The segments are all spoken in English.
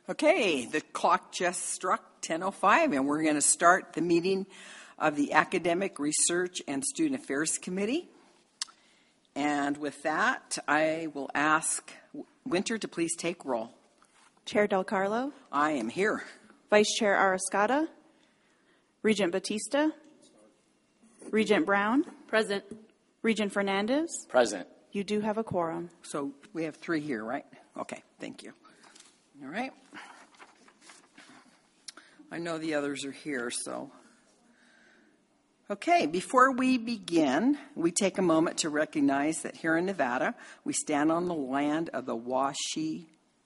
Okay, the clock just struck 10:05, and we're going to start the meeting of the Academic Research and Student Affairs Committee. And with that, I will ask Winter to please take roll. Chair Del Carlo. I am here. Vice Chair Arrascata. Regent Batista. Regent Brown. Present. Regent Fernandez. Present. You do have a quorum. So we have 3 here, right? Okay, thank you. All right. I know the others are here, so. Okay, before we begin, we take a moment to recognize that here in Nevada, we stand on the land of the Washoe,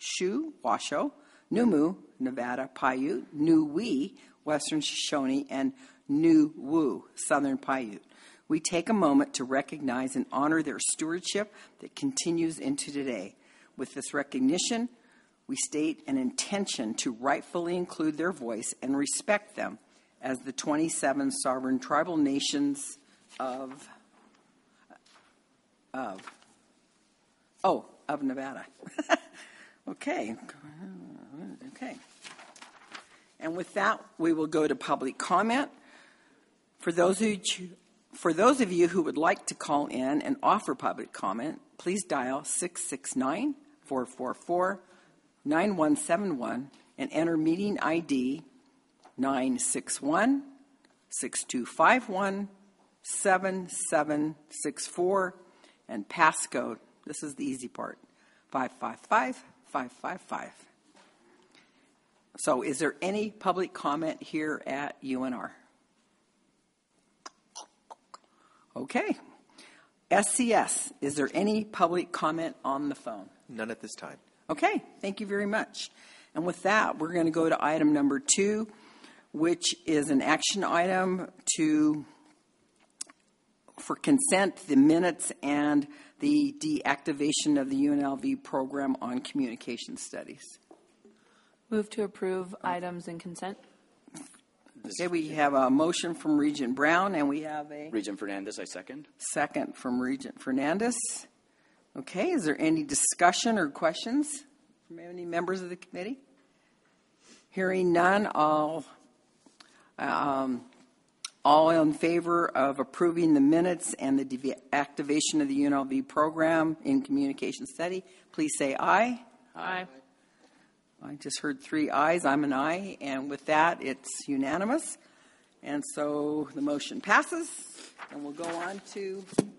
Numu, Nevada, Paiute, Nuwe, Western Shoshone, and Nuwu, Southern Paiute. We take a moment to recognize and honor their stewardship that continues into today. With this recognition, we state an intention to rightfully include their voice and respect them as the 27 sovereign tribal nations of Nevada. Okay. And with that, we will go to public comment. For those of you who would like to call in and offer public comment, please dial 669-444-9171 and enter meeting ID 961-6251-7764 and passcode, this is the easy part, 555555. So is there any public comment here at UNR? Okay. SCS, is there any public comment on the phone? None at this time. Okay, thank you very much. And with that, we're going to go to item number 2, which is an action item for consent, the minutes, and the deactivation of the UNLV program on communication studies. Move to approve items in consent. Okay, we have a motion from Regent Brown, and we have a Regent Fernandez, I second. Second from Regent Fernandez. Okay, is there any discussion or questions from any members of the committee? Hearing none, all in favor of approving the minutes and the deactivation of the UNLV program in communication study, please say aye. Aye. I just heard 3 ayes. I'm an aye. And with that, it's unanimous. And so the motion passes. And we'll go on to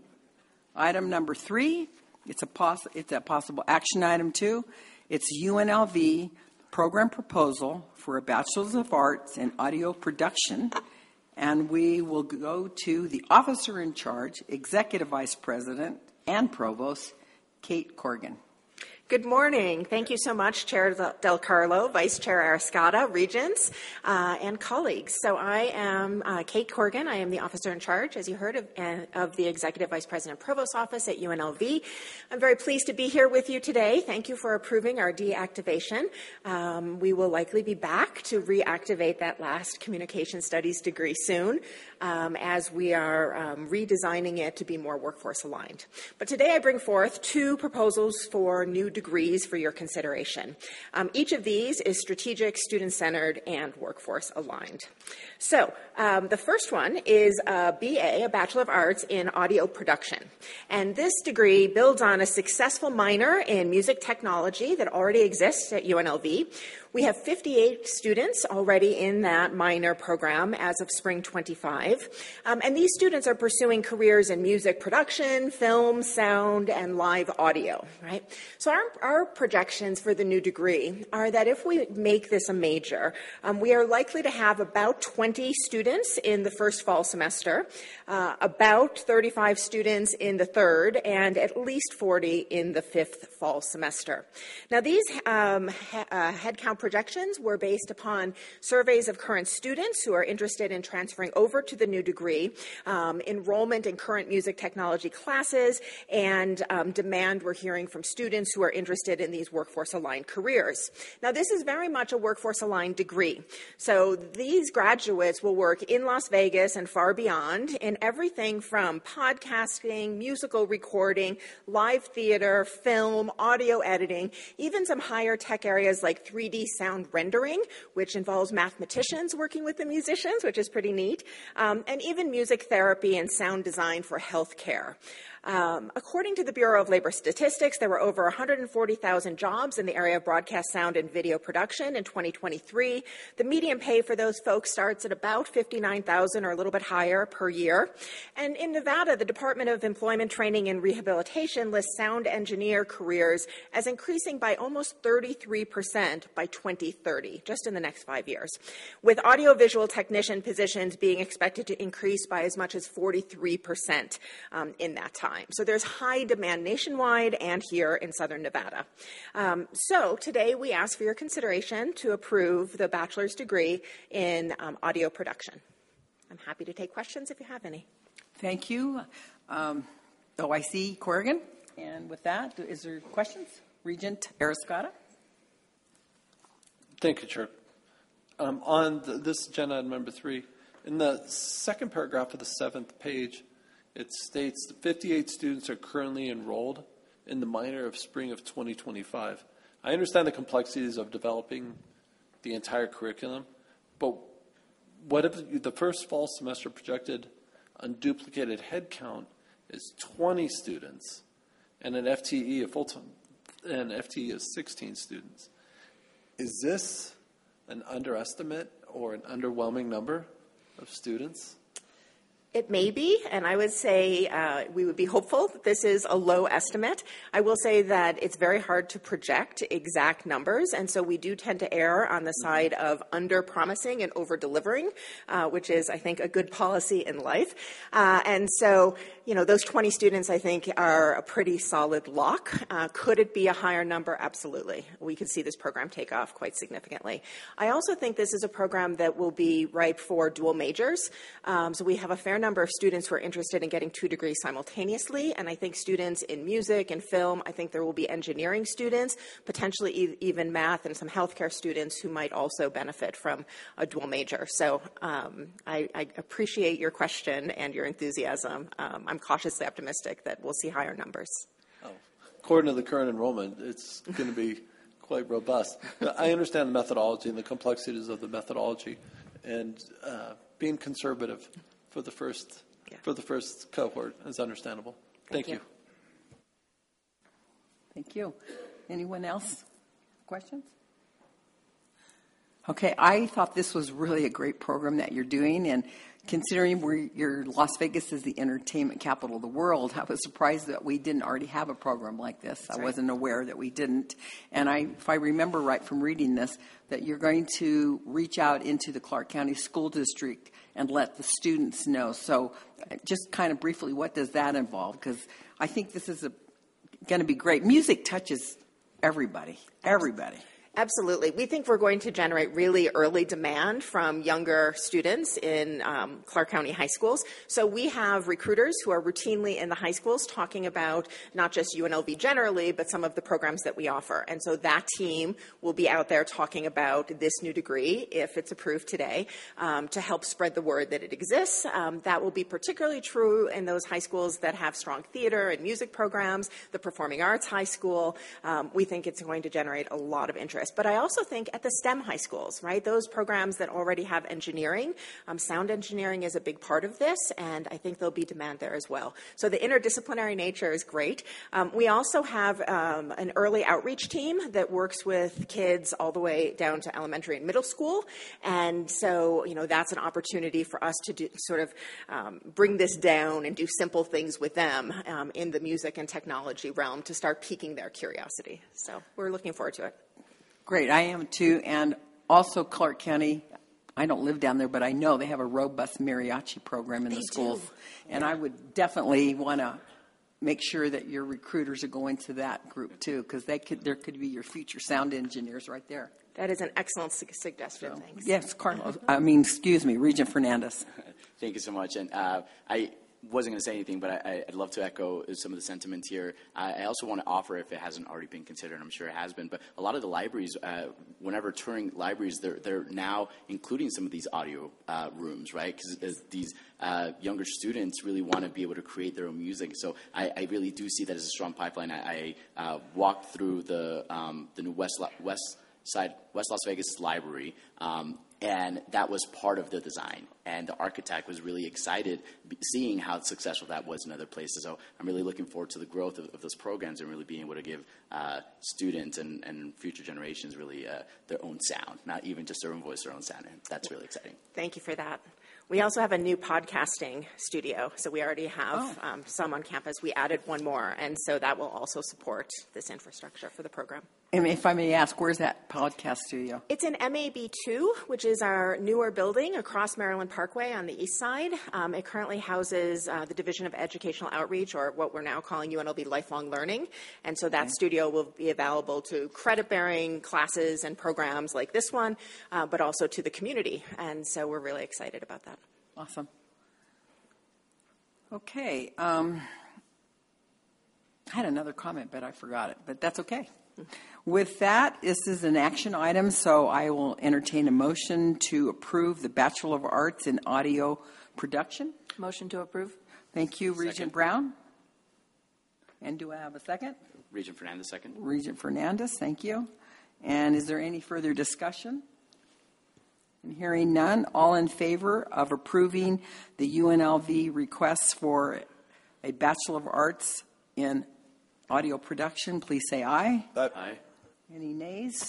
item number 3. It's a possible action item 2. It's UNLV program proposal for a Bachelor's of Arts in Audio Production. And we will go to the officer in charge, Executive Vice President and Provost, Kate Corrigan. Good morning. Thank you so much, Chair Del Carlo, Vice Chair Arrascata, Regents, and colleagues. So I am Kate Corrigan. I am the officer in charge, as you heard, of the Executive Vice President Provost Office at UNLV. I'm very pleased to be here with you today. Thank you for approving our deactivation. We will likely be back to reactivate that last communication studies degree soon, as we are redesigning it to be more workforce aligned. But today I bring forth 2 proposals for new degrees for your consideration. Each of these is strategic, student-centered, and workforce aligned. So the first one is a BA, a Bachelor of Arts in Audio Production. And this degree builds on a successful minor in music technology that already exists at UNLV. We have 58 students already in that minor program as of spring 25. And these students are pursuing careers in music production, film, sound, and live audio, right? So our projections for the new degree are that if we make this a major, we are likely to have about 20 students in the first fall semester, about 35 students in the third, and at least 40 in the fifth fall semester. Now, these headcount projections were based upon surveys of current students who are interested in transferring over to the new degree, enrollment in current music technology classes, and demand we're hearing from students who are interested in these workforce-aligned careers. Now, this is very much a workforce-aligned degree. So these graduates will work in Las Vegas and far beyond in everything from podcasting, musical recording, live theater, film, audio editing, even some higher tech areas like 3D sound rendering, which involves mathematicians working with the musicians, which is pretty neat, and even music therapy and sound design for healthcare. According to the Bureau of Labor Statistics, there were over 140,000 jobs in the area of broadcast sound and video production in 2023. The median pay for those folks starts at about $59,000 or a little bit higher per year. And in Nevada, the Department of Employment, Training, and Rehabilitation lists sound engineer careers as increasing by almost 33% by 2030, just in the next 5 years, with audiovisual technician positions being expected to increase by as much as 43% in that time. So there's high demand nationwide and here in Southern Nevada. So today we ask for your consideration to approve the bachelor's degree in audio production. I'm happy to take questions if you have any. Thank you. OIC Corrigan. And with that, is there questions? Regent Arascata. Thank you, Chair. On this agenda item number 3, in the second paragraph of the 7th page, it states that 58 students are currently enrolled in the minor of spring of 2025. I understand the complexities of developing the entire curriculum, but what if the first fall semester projected unduplicated head count is 20 students and an FTE, a full-time, and FTE is 16 students? Is this an underestimate or an underwhelming number of students? It may be, and I would say we would be hopeful that this is a low estimate. I will say that it's very hard to project exact numbers, and so we do tend to err on the side of under-promising and over-delivering, which is, I think, a good policy in life. And so, those 20 students, I think, are a pretty solid lock. Could it be a higher number? Absolutely. We could see this program take off quite significantly. I also think this is a program that will be ripe for dual majors. So we have a fair number of students who are interested in getting 2 degrees simultaneously, and I think students in music and film, I think there will be engineering students, potentially even math, and some healthcare students who might also benefit from a dual major. So I appreciate your question and your enthusiasm. I'm cautiously optimistic that we'll see higher numbers. According to the current enrollment, it's going to be quite robust. I understand the methodology and the complexities of the methodology, and being conservative for the first cohort is understandable. Thank you. Thank you. Anyone else? Questions? Okay, I thought this was really a great program that you're doing, and considering Las Vegas is the entertainment capital of the world, I was surprised that we didn't already have a program like this. That's I wasn't aware that we didn't. And if I remember right from reading this, that you're going to reach out into the Clark County School District and let the students know. So just kind of briefly, what does that involve? Because I think this is going to be great. Music touches everybody. Absolutely. We think we're going to generate really early demand from younger students in Clark County high schools. So we have recruiters who are routinely in the high schools talking about not just UNLV generally, but some of the programs that we offer. And so that team will be out there talking about this new degree, if it's approved today, to help spread the word that it exists. That will be particularly true in those high schools that have strong theater and music programs, the performing arts high school. We think it's going to generate a lot of interest. But I also think at the STEM high schools, right, those programs that already have engineering, sound engineering is a big part of this, and I think there'll be demand there as well. So the interdisciplinary nature is great. We also have an early outreach team that works with kids all the way down to elementary and middle school, and so, that's an opportunity for us to bring this down and do simple things with them in the music and technology realm to start piquing their curiosity. So we're looking forward to it. Great, I am too, and also Clark County, I don't live down there, but I know they have a robust mariachi program in the schools, and I would definitely want to make sure that your recruiters are going to that group too, because there could be your future sound engineers right there. That is an excellent suggestion, thanks. Yes, Regent Fernandez. Thank you so much, and wasn't going to say anything, but I'd love to echo some of the sentiments here. I also want to offer, if it hasn't already been considered, I'm sure it has been, but a lot of the libraries, whenever touring libraries, they're now including some of these audio rooms, right? Because these younger students really want to be able to create their own music. So I really do see that as a strong pipeline. I walked through the new West Las Vegas library, and that was part of the design. And the architect was really excited seeing how successful that was in other places. So I'm really looking forward to the growth of those programs and really being able to give students and future generations really their own sound, not even just their own voice, their own sound. And that's really exciting. Thank you for that. We also have a new podcasting studio, so we already have some on campus. We added one more, and so that will also support this infrastructure for the program. And if I may ask, where's that podcast studio? It's in MAB2, which is our newer building across Maryland Parkway on the east side. It currently houses the Division of Educational Outreach, or what we're now calling UNLV Lifelong Learning. And so that studio will be available to credit-bearing classes and programs like this one, but also to the community. And so we're really excited about that. Awesome. Okay. I had another comment, but I forgot it, but that's okay. With that, this is an action item, so I will entertain a motion to approve the Bachelor of Arts in Audio Production. Motion to approve. Thank you, Regent Brown. And do I have a second? Regent Fernandez, second. Regent Fernandez, thank you. And is there any further discussion? And hearing none, all in favor of approving the UNLV requests for a Bachelor of Arts in Audio Production, please say aye. Aye. Any nays?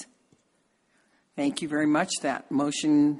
Thank you very much. That motion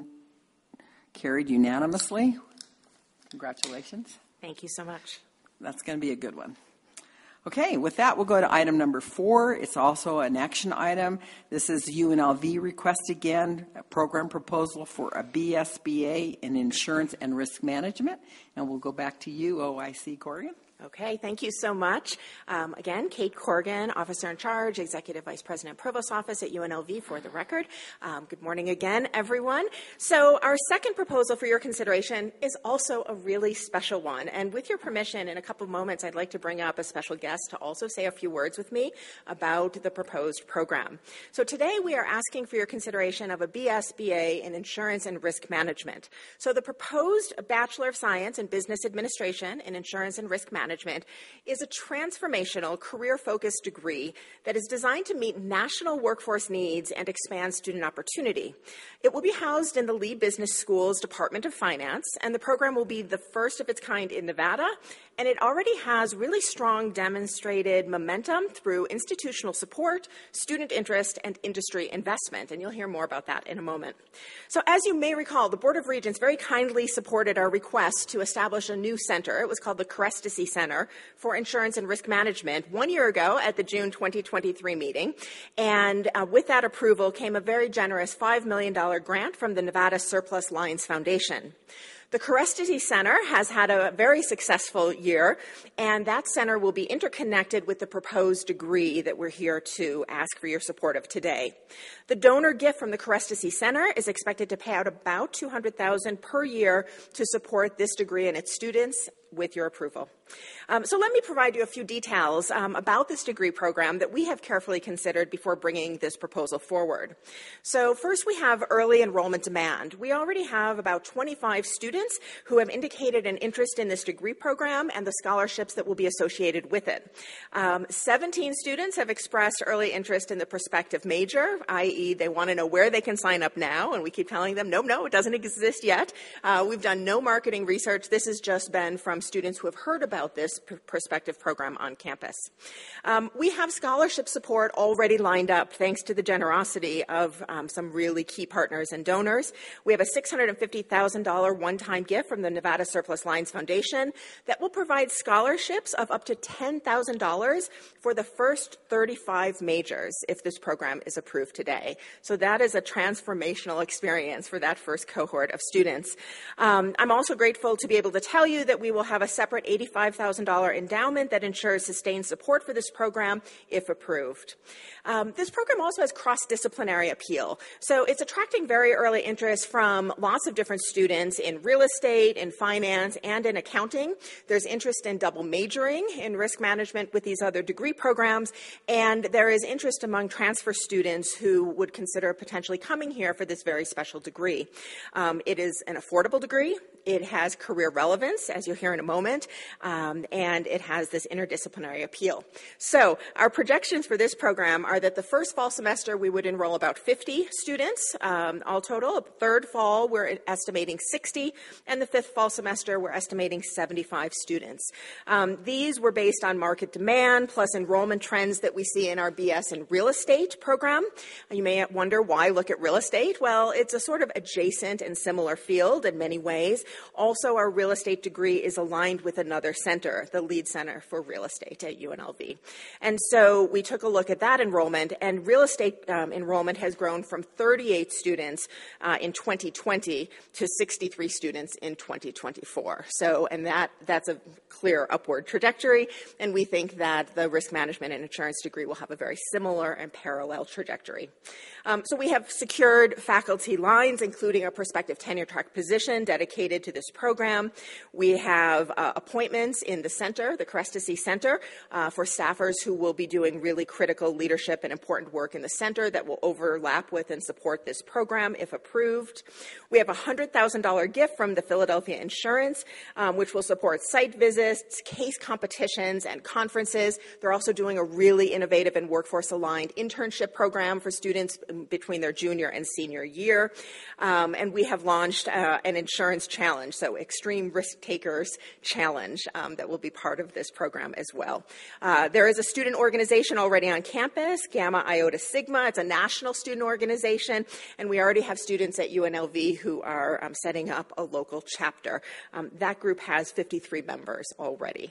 carried unanimously. Congratulations. Thank you so much. That's going to be a good one. Okay, with that, we'll go to item number 4. It's also an action item. This is UNLV request again, a program proposal for a BSBA in Insurance and Risk Management. And we'll go back to you, OIC Corrigan. Okay, thank you so much. Again, Kate Corrigan, Officer in Charge, Executive Vice President, Provost Office at UNLV for the record. Good morning again, everyone. So our second proposal for your consideration is also a really special one. And with your permission, in a couple of moments, I'd like to bring up a special guest to also say a few words with me about the proposed program. So today we are asking for your consideration of a BSBA in Insurance and Risk Management. So the proposed Bachelor of Science in Business Administration in Insurance and Risk Management is a transformational, career-focused degree that is designed to meet national workforce needs and expand student opportunity. It will be housed in the Lee Business School's Department of Finance, and the program will be the first of its kind in Nevada, and it already has really strong demonstrated momentum through institutional support, student interest, and industry investment, and you'll hear more about that in a moment. So as you may recall, the Board of Regents very kindly supported our request to establish a new center. It was called the Carestasy Center for Insurance and Risk Management 1 year ago at the June 2023 meeting. And with that approval came a very generous $5 million grant from the Nevada Surplus Lines Foundation. The Carestasy Center has had a very successful year, and that center will be interconnected with the proposed degree that we're here to ask for your support of today. The donor gift from the Carestasy Center is expected to pay out about $200,000 per year to support this degree and its students with your approval. So let me provide you a few details about this degree program that we have carefully considered before bringing this proposal forward. So first, we have early enrollment demand. We already have about 25 students who have indicated an interest in this degree program and the scholarships that will be associated with it. 17 students have expressed early interest in the prospective major, i.e. they want to know where they can sign up now, and we keep telling them, no, it doesn't exist yet. We've done no marketing research. This has just been from students who have heard about this prospective program on campus. We have scholarship support already lined up thanks to the generosity of some really key partners and donors. We have a $650,000 one-time gift from the Nevada Surplus Lines Foundation that will provide scholarships of up to $10,000 for the first 35 majors if this program is approved today. So that is a transformational experience for that first cohort of students. I'm also grateful to be able to tell you that we will have a separate $85,000 endowment that ensures sustained support for this program if approved. This program also has cross-disciplinary appeal. So it's attracting very early interest from lots of different students in real estate, in finance, and in accounting. There's interest in double majoring in risk management with these other degree programs, and there is interest among transfer students who would consider potentially coming here for this very special degree. It is an affordable degree. It has career relevance, as you'll hear in a moment, and it has this interdisciplinary appeal. So our projections for this program are that the first fall semester we would enroll about 50 students, all total. Third fall we're estimating 60, and the fifth fall semester we're estimating 75 students. These were based on market demand plus enrollment trends that we see in our BS in real estate program. You may wonder why look at real estate. Well, it's a sort of adjacent and similar field in many ways. Also, our real estate degree is aligned with another center, the Lead Center for Real Estate at UNLV. And so we took a look at that enrollment, and real estate enrollment has grown from 38 students in 2020 to 63 students in 2024. So, and that's a clear upward trajectory, and we think that the risk management and insurance degree will have a very similar and parallel trajectory. So we have secured faculty lines, including a prospective tenure track position dedicated to this program. We have appointments in the center, the Crestasy Center, for staffers who will be doing really critical leadership and important work in the center that will overlap with and support this program if approved. We have a $100,000 gift from the Philadelphia Insurance, which will support site visits, case competitions, and conferences. They're also doing a really innovative and workforce-aligned internship program for students between their junior and senior year. And we have launched an insurance challenge, so Extreme Risk Takers Challenge, that will be part of this program as well. There is a student organization already on campus, Gamma Iota Sigma. It's a national student organization, and we already have students at UNLV who are setting up a local chapter. That group has 53 members already.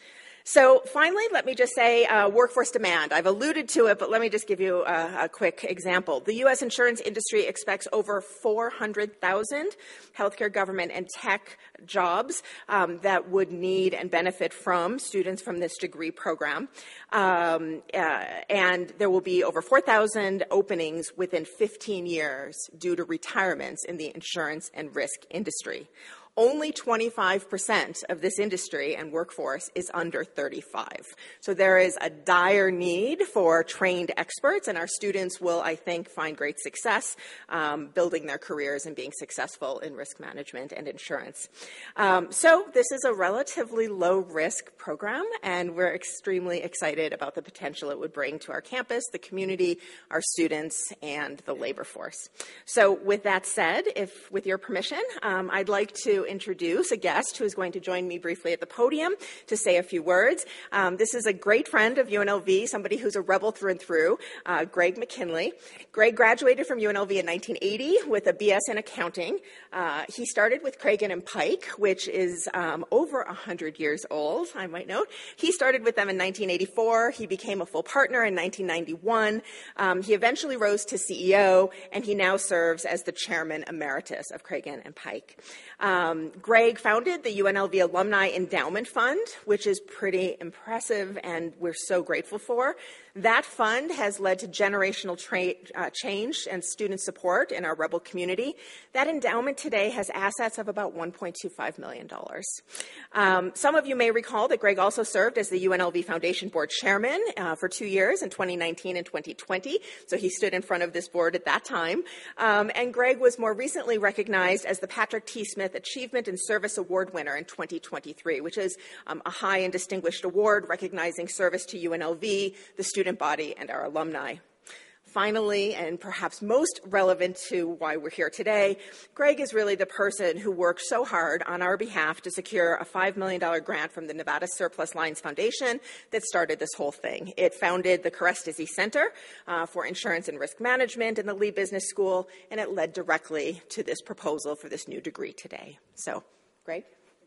So finally, let me just say workforce demand. I've alluded to it, but let me just give you a quick example. The U.S. insurance industry expects over 400,000 healthcare, government, and tech jobs that would need and benefit from students from this degree program. And there will be over 4,000 openings within 15 years due to retirements in the insurance and risk industry. Only 25% of this industry and workforce is under 35. So there is a dire need for trained experts, and our students will, I think, find great success building their careers and being successful in risk management and insurance. So this is a relatively low-risk program, and we're extremely excited about the potential it would bring to our campus, the community, our students, and the labor force. So with that said, if with your permission, I'd like to introduce a guest who is going to join me briefly at the podium to say a few words. This is a great friend of UNLV, somebody who's a rebel through and through, Greg McKinley. Greg graduated from UNLV in 1980 with a BS in accounting. He started with Cragen and Pike, which is over 100 years old, I might note. He started with them in 1984. He became a full partner in 1991. He eventually rose to CEO, and he now serves as the chairman emeritus of Cragen and Pike. Greg founded the UNLV Alumni Endowment Fund, which is pretty impressive and we're so grateful for. That fund has led to generational change and student support in our Rebel community. That endowment today has assets of about $1.25 million. Some of you may recall that Greg also served as the UNLV Foundation Board Chairman for 2 years in 2019 and 2020. So he stood in front of this board at that time. And Greg was more recently recognized as the Patrick T. Smith Achievement and Service Award winner in 2023, which is a high and distinguished award recognizing service to UNLV, the student body, and our alumni. Finally, and perhaps most relevant to why we're here today, Greg is really the person who worked so hard on our behalf to secure a $5 million grant from the Nevada Surplus Lines Foundation that started this whole thing. It founded the Crestasy Center for Insurance and Risk Management in the Lee Business School, and it led directly to this proposal for this new degree today. So, Greg?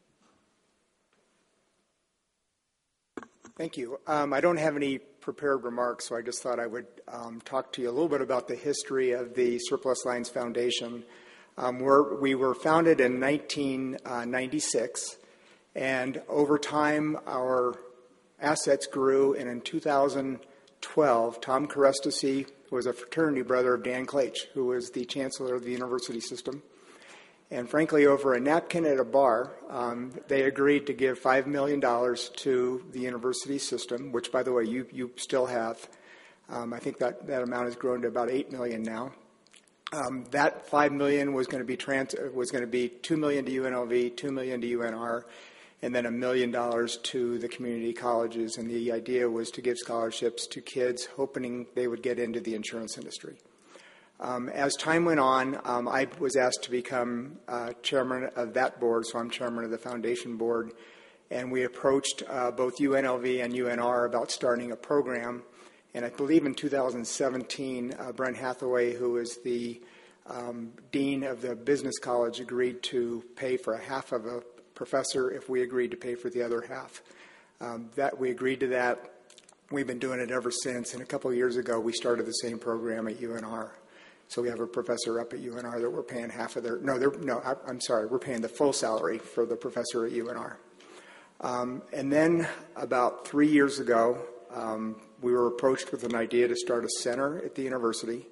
Thank you. I don't have any prepared remarks, so I just thought I would talk to you a little bit about the history of the Surplus Lines Foundation. We were founded in 1996, And over time, our assets grew, and in 2012, Tom Carestasi was a fraternity brother of Dan Claich, who was the chancellor of the university system. And frankly, over a napkin at a bar, they agreed to give $5 million to the university system, which, by the way, you still have. I think that amount has grown to about $8 million now. That $5 million was going to be $2 million to UNLV, $2 million to UNR, and then $1 million to the community colleges. And the idea was to give scholarships to kids, hoping they would get into the insurance industry. As time went on, I was asked to become chairman of that board, so I'm chairman of the foundation board. And we approached both UNLV and UNR about starting a program. And I believe in 2017, Brent Hathaway, who is the dean of the business college, agreed to pay for a half of a professor if we agreed to pay for the other half. We agreed to that. We've been doing it ever since. And a couple of years ago, we started the same program at UNR. So we have a professor up at UNR that we're paying half of their. We're paying the full salary for the professor at UNR. And then about 3 years ago, we were approached with an idea to start a center at the university.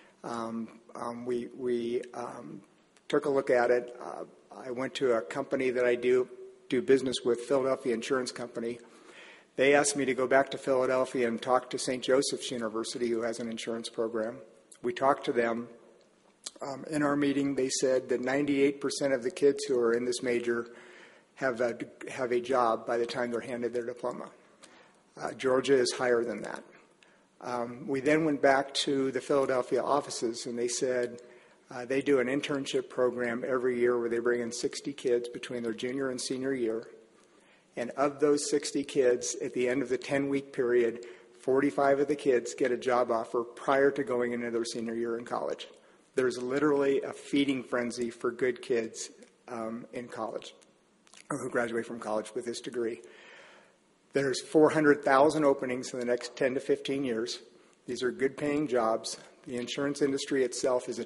We took a look at it. I went to a company that I do business with, Philadelphia Insurance Company. They asked me to go back to Philadelphia and talk to St. Joseph's University, who has an insurance program. We talked to them. In our meeting, they said that 98% of the kids who are in this major have a job by the time they're handed their diploma. Georgia is higher than that. We then went back to the Philadelphia offices, and they said they do an internship program every year where they bring in 60 kids between their junior and senior year. And of those 60 kids, at the end of the 10-week period, 45 of the kids get a job offer prior to going into their senior year in college. There's literally a feeding frenzy for good kids in college, or who graduate from college with this degree. There's 400,000 openings in the next 10 to 15 years. These are good-paying jobs. The insurance industry itself is $1.5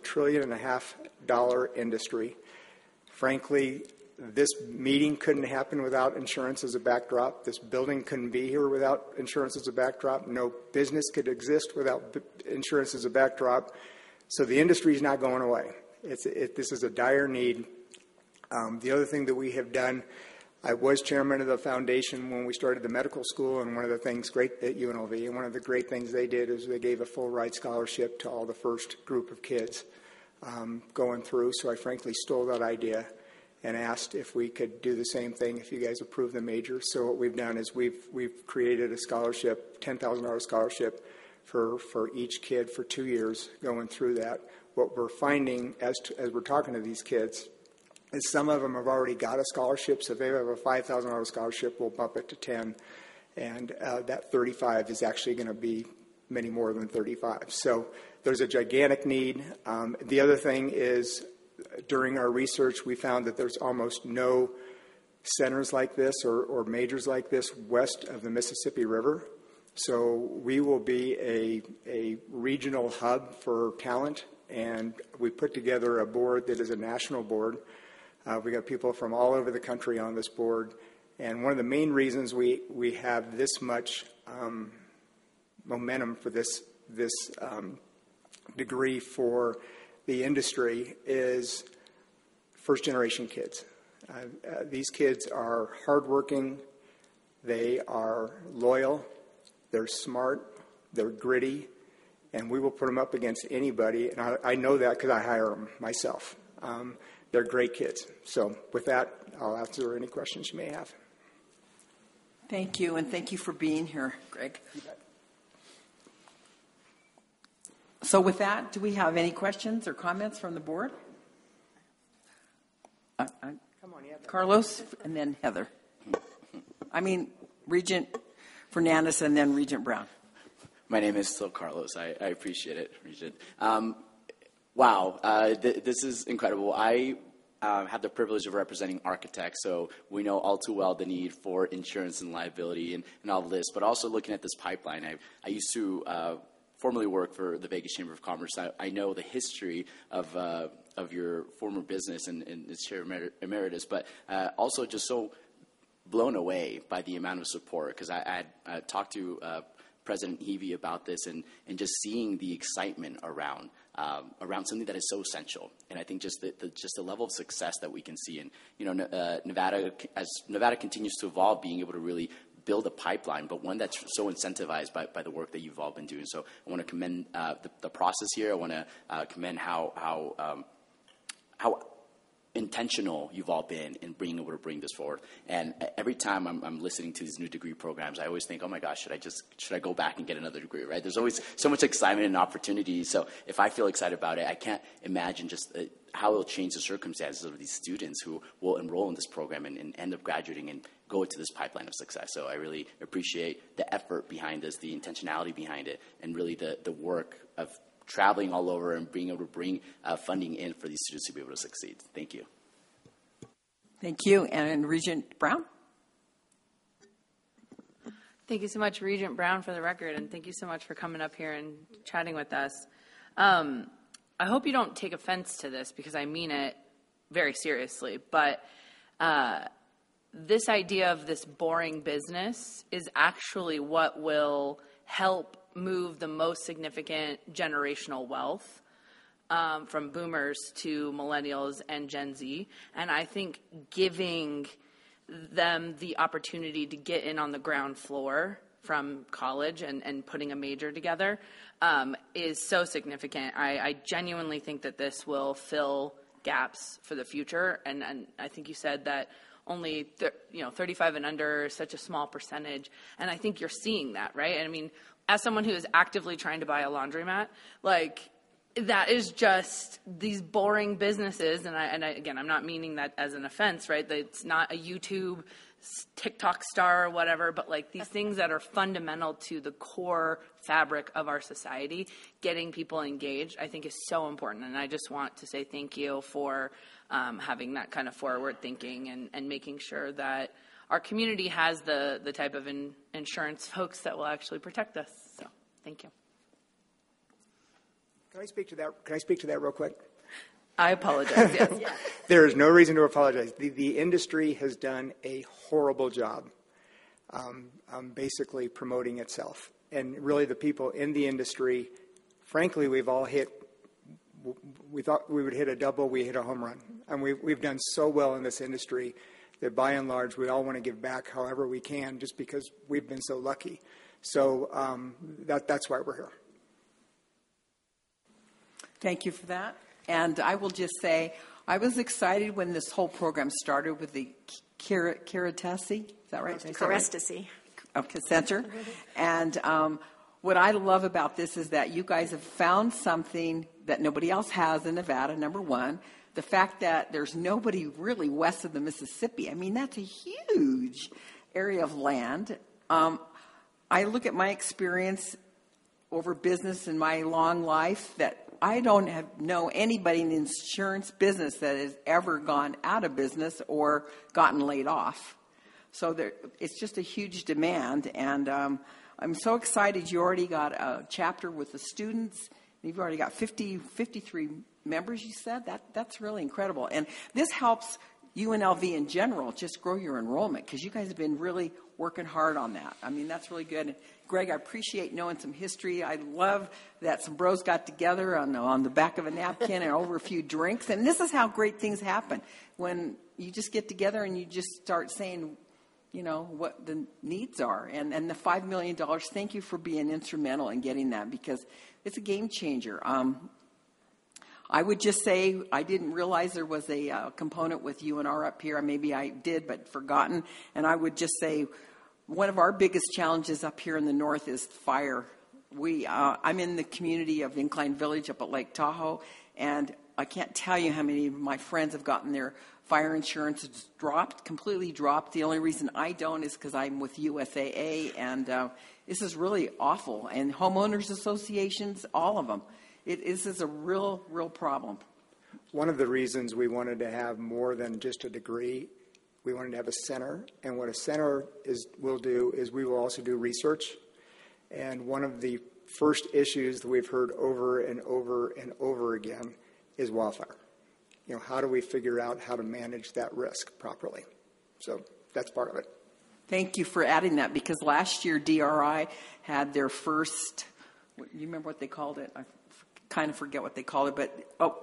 trillion industry. Frankly, this meeting couldn't happen without insurance as a backdrop. This building couldn't be here without insurance as a backdrop. No business could exist without insurance as a backdrop. So the industry is not going away. This is a dire need. The other thing that we have done, I was chairman of the foundation when we started the medical school, and one of the things great at UNLV, and one of the great things they did is they gave a full ride scholarship to all the first group of kids going through. So I frankly stole that idea and asked if we could do the same thing if you guys approve the major. So what we've done is we've created a scholarship, $10,000 scholarship for each kid for 2 years going through that. What we're finding as we're talking to these kids is some of them have already got a scholarship. So if they have a $5,000 scholarship, we'll bump it to 10. And that 35 is actually going to be many more than 35. So there's a gigantic need. The other thing is, during our research, we found that there's almost no centers like this or majors like this west of the Mississippi River. So we will be a regional hub for talent, and we put together a board that is a national board. We got people from all over the country on this board, and one of the main reasons we have this much momentum for this degree for the industry is first-generation kids. These kids are hardworking, they are loyal, they're smart, they're gritty, and we will put them up against anybody. And I know that because I hire them myself. They're great kids. So with that, I'll answer any questions you may have. Thank you, and thank you for being here, Greg. So with that, do we have any questions or comments from the board? Come on, yeah. Carlos, and then Heather. Regent Fernandez, and then Regent Brown. My name is still Carlos. I appreciate it, Regent. Wow, this is incredible. I have the privilege of representing architects, so we know all too well the need for insurance and liability and all of this, but also looking at this pipeline. I used to formerly work for the Vegas Chamber of Commerce. I know the history of your former business and its chair emeritus, but also just so blown away by the amount of support, because I had talked to President Heavey about this, and just seeing the excitement around something that is so essential. And I think just the level of success that we can see, and Nevada, as Nevada continues to evolve, being able to really build a pipeline, but one that's so incentivized by the work that you've all been doing. So I want to commend the process here. I want to commend how intentional you've all been in being able to bring this forward. And every time I'm listening to these new degree programs, I always think, oh my gosh, should I go back and get another degree, right? There's always so much excitement and opportunity. So if I feel excited about it, I can't imagine just how it'll change the circumstances of these students who will enroll in this program and end up graduating and go into this pipeline of success. So I really appreciate the effort behind this, the intentionality behind it, and really the work of traveling all over and being able to bring funding in for these students to be able to succeed. Thank you. Thank you. And Regent Brown? Thank you so much, Regent Brown, for the record, and thank you so much for coming up here and chatting with us. I hope you don't take offense to this, because I mean it very seriously, but this idea of this boring business is actually what will help move the most significant generational wealth from boomers to millennials and Gen Z. And I think giving them the opportunity to get in on the ground floor from college and putting a major together is so significant. I genuinely think that this will fill gaps for the future. And I think you said that only 35 and under is such a small percentage. And I think you're seeing that, right? I mean, as someone who is actively trying to buy a laundromat, that is just these boring businesses. And again, I'm not meaning that as an offense, right? That it's not a YouTube, TikTok star or whatever, but these things that are fundamental to the core fabric of our society, getting people engaged, I think is so important. And I just want to say thank you for having that kind of forward thinking and making sure that our community has the type of insurance folks that will actually protect us. So thank you. Can I speak to that? Can I speak to that real quick? I apologize. Yes. There is no reason to apologize. The industry has done a horrible job basically promoting itself. And really the people in the industry, frankly, we've all hit, we thought we would hit a double, we hit a home run. And we've done so well in this industry that by and large we all want to give back however we can just because we've been so lucky. So that's why we're here. Thank you for that. And I will just say, I was excited when this whole program started with the Keratasi, is that right? Keratasi. Okay, Center. And what I love about this is that you guys have found something that nobody else has in Nevada, number one. The fact that there's nobody really west of the Mississippi. I mean, that's a huge area of land. I look at my experience over business in my long life that I don't know anybody in the insurance business that has ever gone out of business or gotten laid off. So it's just a huge demand. And I'm so excited you already got a chapter with the students. You've already got 53 members, you said. That's really incredible. And this helps UNLV in general just grow your enrollment because you guys have been really working hard on that. I mean, that's really good. Greg, I appreciate knowing some history. I love that some bros got together on the back of a napkin and over a few drinks. And this is how great things happen. When you just get together and you just start saying, what the needs are. And the $5 million, thank you for being instrumental in getting that because it's a game changer. I would just say I didn't realize there was a component with UNR up here. Maybe I did, but forgotten. And I would just say one of our biggest challenges up here in the north is fire. I'm in the community of Incline Village up at Lake Tahoe, and I can't tell you how many of my friends have gotten their fire insurance completely dropped. The only reason I don't is because I'm with USAA, and this is really awful. And homeowners associations, all of them. This is a real problem. One of the reasons we wanted to have more than just a degree, we wanted to have a center. And what a center will do is we will also do research. And one of the first issues that we've heard over and over and over again is wildfire. How do we figure out how to manage that risk properly? So that's part of it. Thank you for adding that, because last year DRI had their first, you remember what they called it? I kind of forget what they called it, but,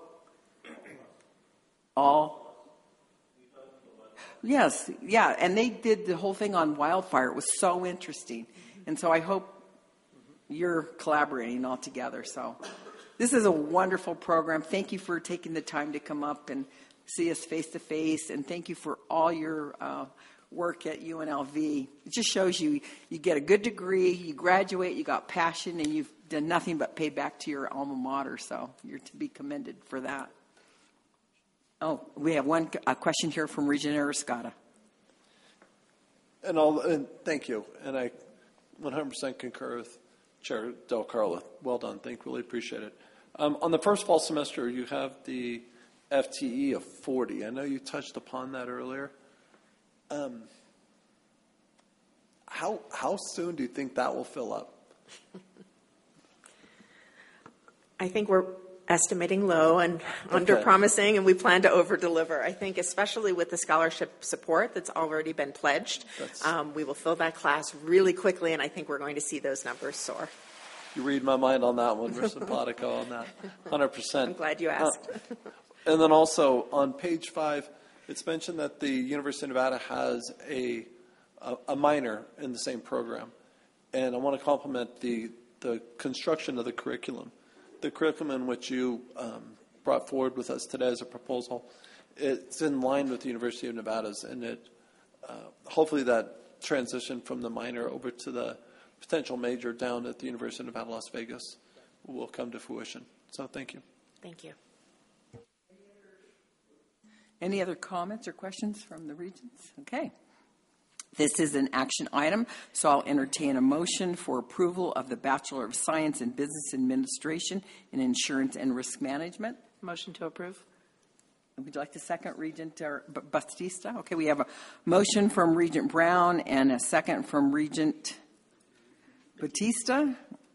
yes, yeah, and they did the whole thing on wildfire. It was so interesting. And so I hope you're collaborating all together. So this is a wonderful program. Thank you for taking the time to come up and see us face to face, and thank you for all your work at UNLV. It just shows you get a good degree, you graduate, you got passion, and you've done nothing but pay back to your alma mater. So you're to be commended for that. Oh, we have a question here from Regent Arascata. And thank you. And I 100% concur with Chair Del Carlo. Well done. Really appreciate it. On the first fall semester, you have the FTE of 40. I know you touched upon that earlier. How soon do you think that will fill up? I think we're estimating low and under-promising, and we plan to over-deliver. I think especially with the scholarship support that's already been pledged, we will fill that class really quickly, and I think we're going to see those numbers soar. You read my mind on that one. We're simpatico on that, 100%. I'm glad you asked. And then also on page 5, it's mentioned that the University of Nevada has a minor in the same program. And I want to compliment the construction of the curriculum. The curriculum in which you brought forward with us today as a proposal, it's in line with the University of Nevada's, and it hopefully that transition from the minor over to the potential major down at the University of Nevada, Las Vegas will come to fruition. So thank you. Thank you. Any other comments or questions from the regents? Okay. This is an action item, so I'll entertain a motion for approval of the Bachelor of Science in Business Administration in Insurance and Risk Management. Motion to approve. Would you like to second, Regent Batista? Okay, we have a motion from Regent Brown and a second from Regent Batista.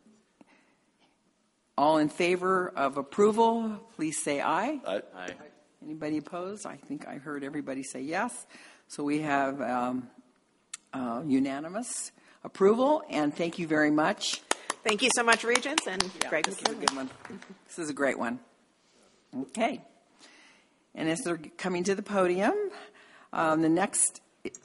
All in favor of approval, please say aye. Aye. Anybody opposed? I think I heard everybody say yes. So we have unanimous approval, and thank you very much. Thank you so much, Regents, and Greg This is a good one. This is a great one. Okay. And as they're coming to the podium, the next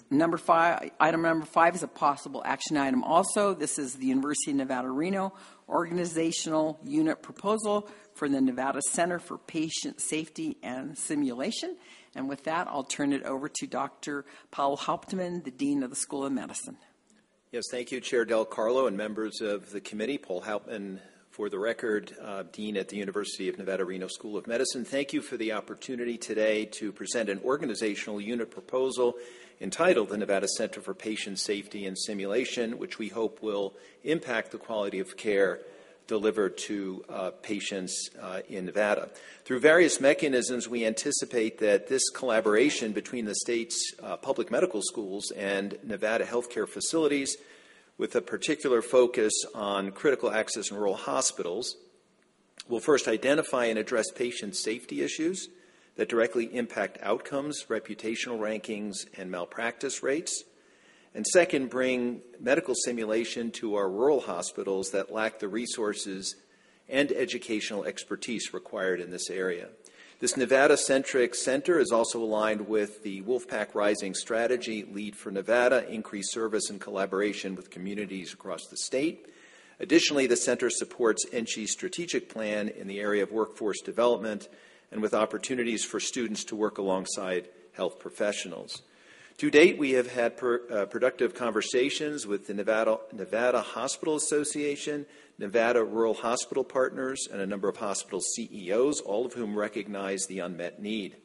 item number 5 is a possible action item also. This is the University of Nevada, Reno organizational unit proposal for the Nevada Center for Patient Safety and Simulation. And with that, I'll turn it over to Dr. Paul Hauptmann, the Dean of the School of Medicine. Yes, thank you, Chair Del Carlo and members of the committee. Paul Hauptmann, for the record, Dean at the University of Nevada, Reno School of Medicine. Thank you for the opportunity today to present an organizational unit proposal entitled the Nevada Center for Patient Safety and Simulation, which we hope will impact the quality of care delivered to patients in Nevada. Through various mechanisms, we anticipate that this collaboration between the state's public medical schools and Nevada healthcare facilities, with a particular focus on critical access and rural hospitals, will first identify and address patient safety issues that directly impact outcomes, reputational rankings, and malpractice rates. And second, bring medical simulation to our rural hospitals that lack the resources and educational expertise required in this area. This Nevada-centric center is also aligned with the Wolfpack Rising strategy, Lead for Nevada, increased service and collaboration with communities across the state. Additionally, the center supports NCHI's strategic plan in the area of workforce development and with opportunities for students to work alongside health professionals. To date, we have had productive conversations with the Nevada Hospital Association, Nevada Rural Hospital Partners, and a number of hospital CEOs, all of whom recognize the unmet need.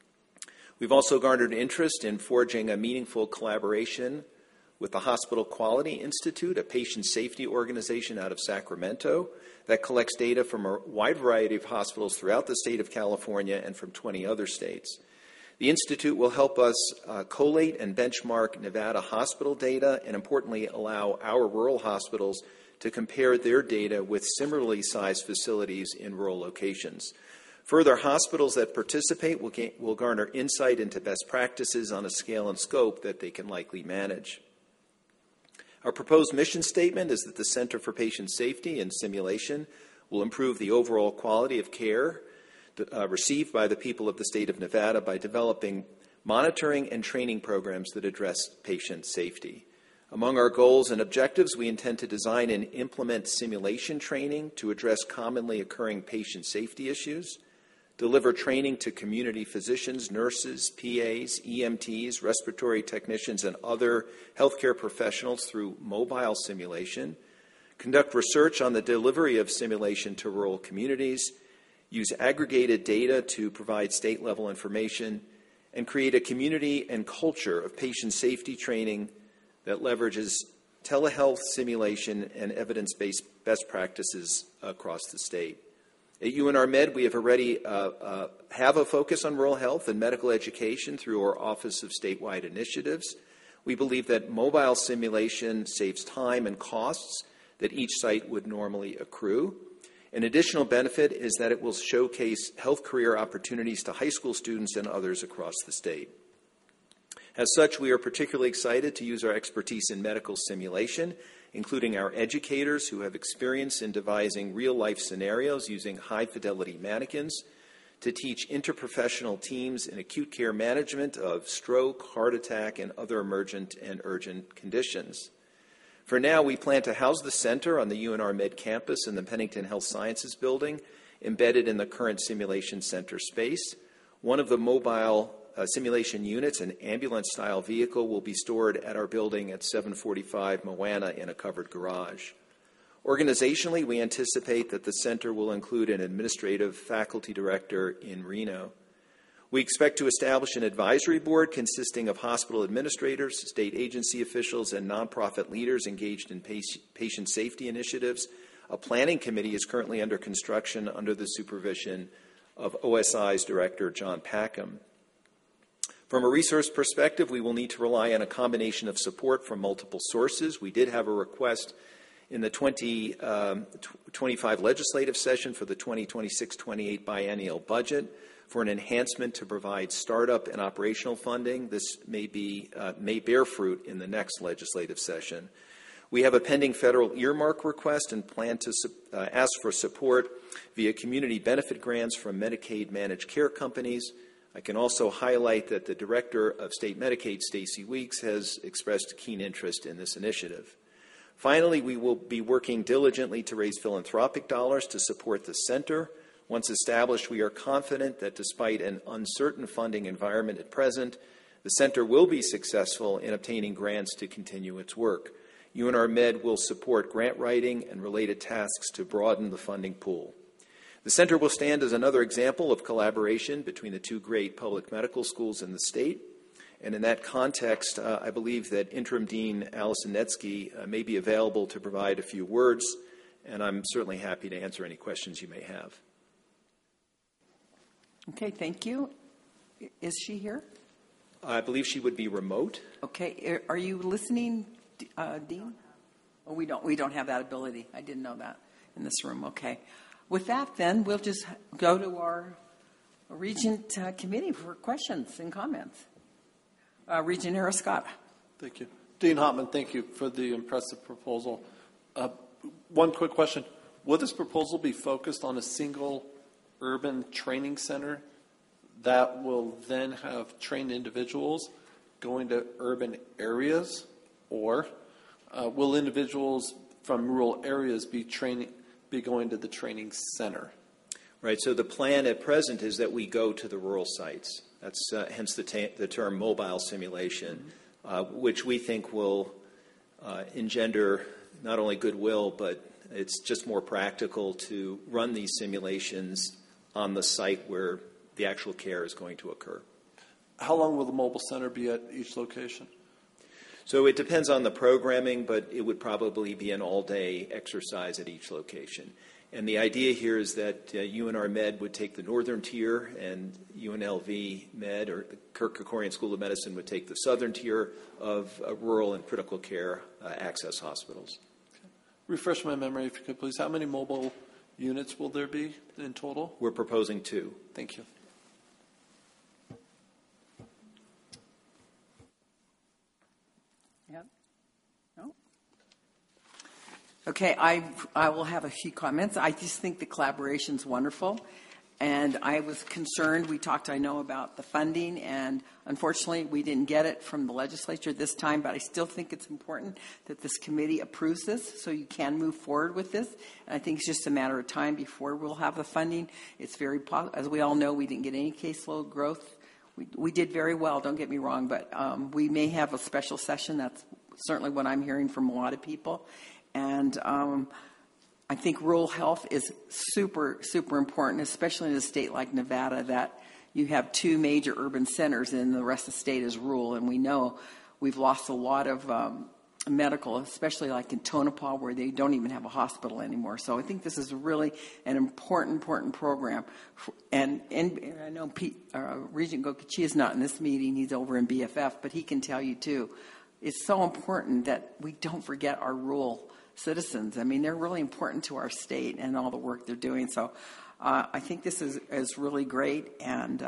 We've also garnered interest in forging a meaningful collaboration with the Hospital Quality Institute, a patient safety organization out of Sacramento that collects data from a wide variety of hospitals throughout the state of California and from 20 other states. The Institute will help us collate and benchmark Nevada hospital data and, importantly, allow our rural hospitals to compare their data with similarly sized facilities in rural locations. Further, hospitals that participate will garner insight into best practices on a scale and scope that they can likely manage. Our proposed mission statement is that the Center for Patient Safety and Simulation will improve the overall quality of care received by the people of the state of Nevada by developing monitoring and training programs that address patient safety. Among our goals and objectives, we intend to design and implement simulation training to address commonly occurring patient safety issues, deliver training to community physicians, nurses, PAs, EMTs, respiratory technicians, and other healthcare professionals through mobile simulation, conduct research on the delivery of simulation to rural communities, use aggregated data to provide state-level information, and create a community and culture of patient safety training that leverages telehealth simulation and evidence-based best practices across the state. At UNR Med, we have already have a focus on rural health and medical education through our Office of Statewide Initiatives. We believe that mobile simulation saves time and costs that each site would normally accrue. An additional benefit is that it will showcase health career opportunities to high school students and others across the state. As such, we are particularly excited to use our expertise in medical simulation, including our educators who have experience in devising real-life scenarios using high-fidelity mannequins to teach interprofessional teams in acute care management of stroke, heart attack, and other emergent and urgent conditions. For now, we plan to house the center on the UNR Med campus in the Pennington Health Sciences Building, embedded in the current simulation center space. One of the mobile simulation units, an ambulance-style vehicle, will be stored at our building at 745 Moana in a covered garage. Organizationally, we anticipate that the center will include an administrative faculty director in Reno. We expect to establish an advisory board consisting of hospital administrators, state agency officials, and nonprofit leaders engaged in patient safety initiatives. A planning committee is currently under construction under the supervision of OSI's director, John Packham. From a resource perspective, we will need to rely on a combination of support from multiple sources. We did have a request in the 2025 legislative session for the 2026-28 biennial budget for an enhancement to provide startup and operational funding. This may bear fruit in the next legislative session. We have a pending federal earmark request and plan to ask for support via community benefit grants from Medicaid managed care companies. I can also highlight that the Director of State Medicaid, Stacy Weeks, has expressed keen interest in this initiative. Finally, we will be working diligently to raise philanthropic dollars to support the center. Once established, we are confident that despite an uncertain funding environment at present, the center will be successful in obtaining grants to continue its work. UNR Med will support grant writing and related tasks to broaden the funding pool. The center will stand as another example of collaboration between the two great public medical schools in the state. And in that context, I believe that Interim Dean Allison Netsky may be available to provide a few words, and I'm certainly happy to answer any questions you may have. Okay, thank you. Is she here? I believe she would be remote. Okay, are you listening, Dean? Oh, we don't have that ability. I didn't know that in this room. Okay. With that, then, we'll just go to our Regent Committee for questions and comments. Regent Arascata. Thank you. Dean Hopman, thank you for the impressive proposal. One quick question. Will this proposal be focused on a single urban training center that will then have trained individuals going to urban areas, or will individuals from rural areas be going to the training center? Right. So the plan at present is that we go to the rural sites. That's hence the term mobile simulation, which we think will engender not only goodwill, but it's just more practical to run these simulations on the site where the actual care is going to occur. How long will the mobile center be at each location? So it depends on the programming, but it would probably be an all-day exercise at each location. And the idea here is that UNR Med would take the northern tier, and UNLV Med, or the Kirk Kerkorian School of Medicine, would take the southern tier of rural and critical care access hospitals. Okay. Refresh my memory, if you could, please. How many mobile units will there be in total? We're proposing 2. Thank you. Yep. No? Okay, I will have a few comments. I just think the collaboration's wonderful. And I was concerned, we talked, I know, about the funding, and unfortunately, we didn't get it from the legislature this time, but I still think it's important that this committee approves this so you can move forward with this. And I think it's just a matter of time before we'll have the funding. It's very, as we all know, we didn't get any caseload growth. We did very well, don't get me wrong, but we may have a special session. That's certainly what I'm hearing from a lot of people. And I think rural health is super, super important, especially in a state like Nevada, that you have two major urban centers and the rest of the state is rural. And we know we've lost a lot of medical, especially like in Tonopah, where they don't even have a hospital anymore. So I think this is really an important program. And I know Regent Gokichi is not in this meeting. He's over in BFF, but he can tell you, too. It's so important that we don't forget our rural citizens. I mean, they're really important to our state and all the work they're doing. So I think this is really great. And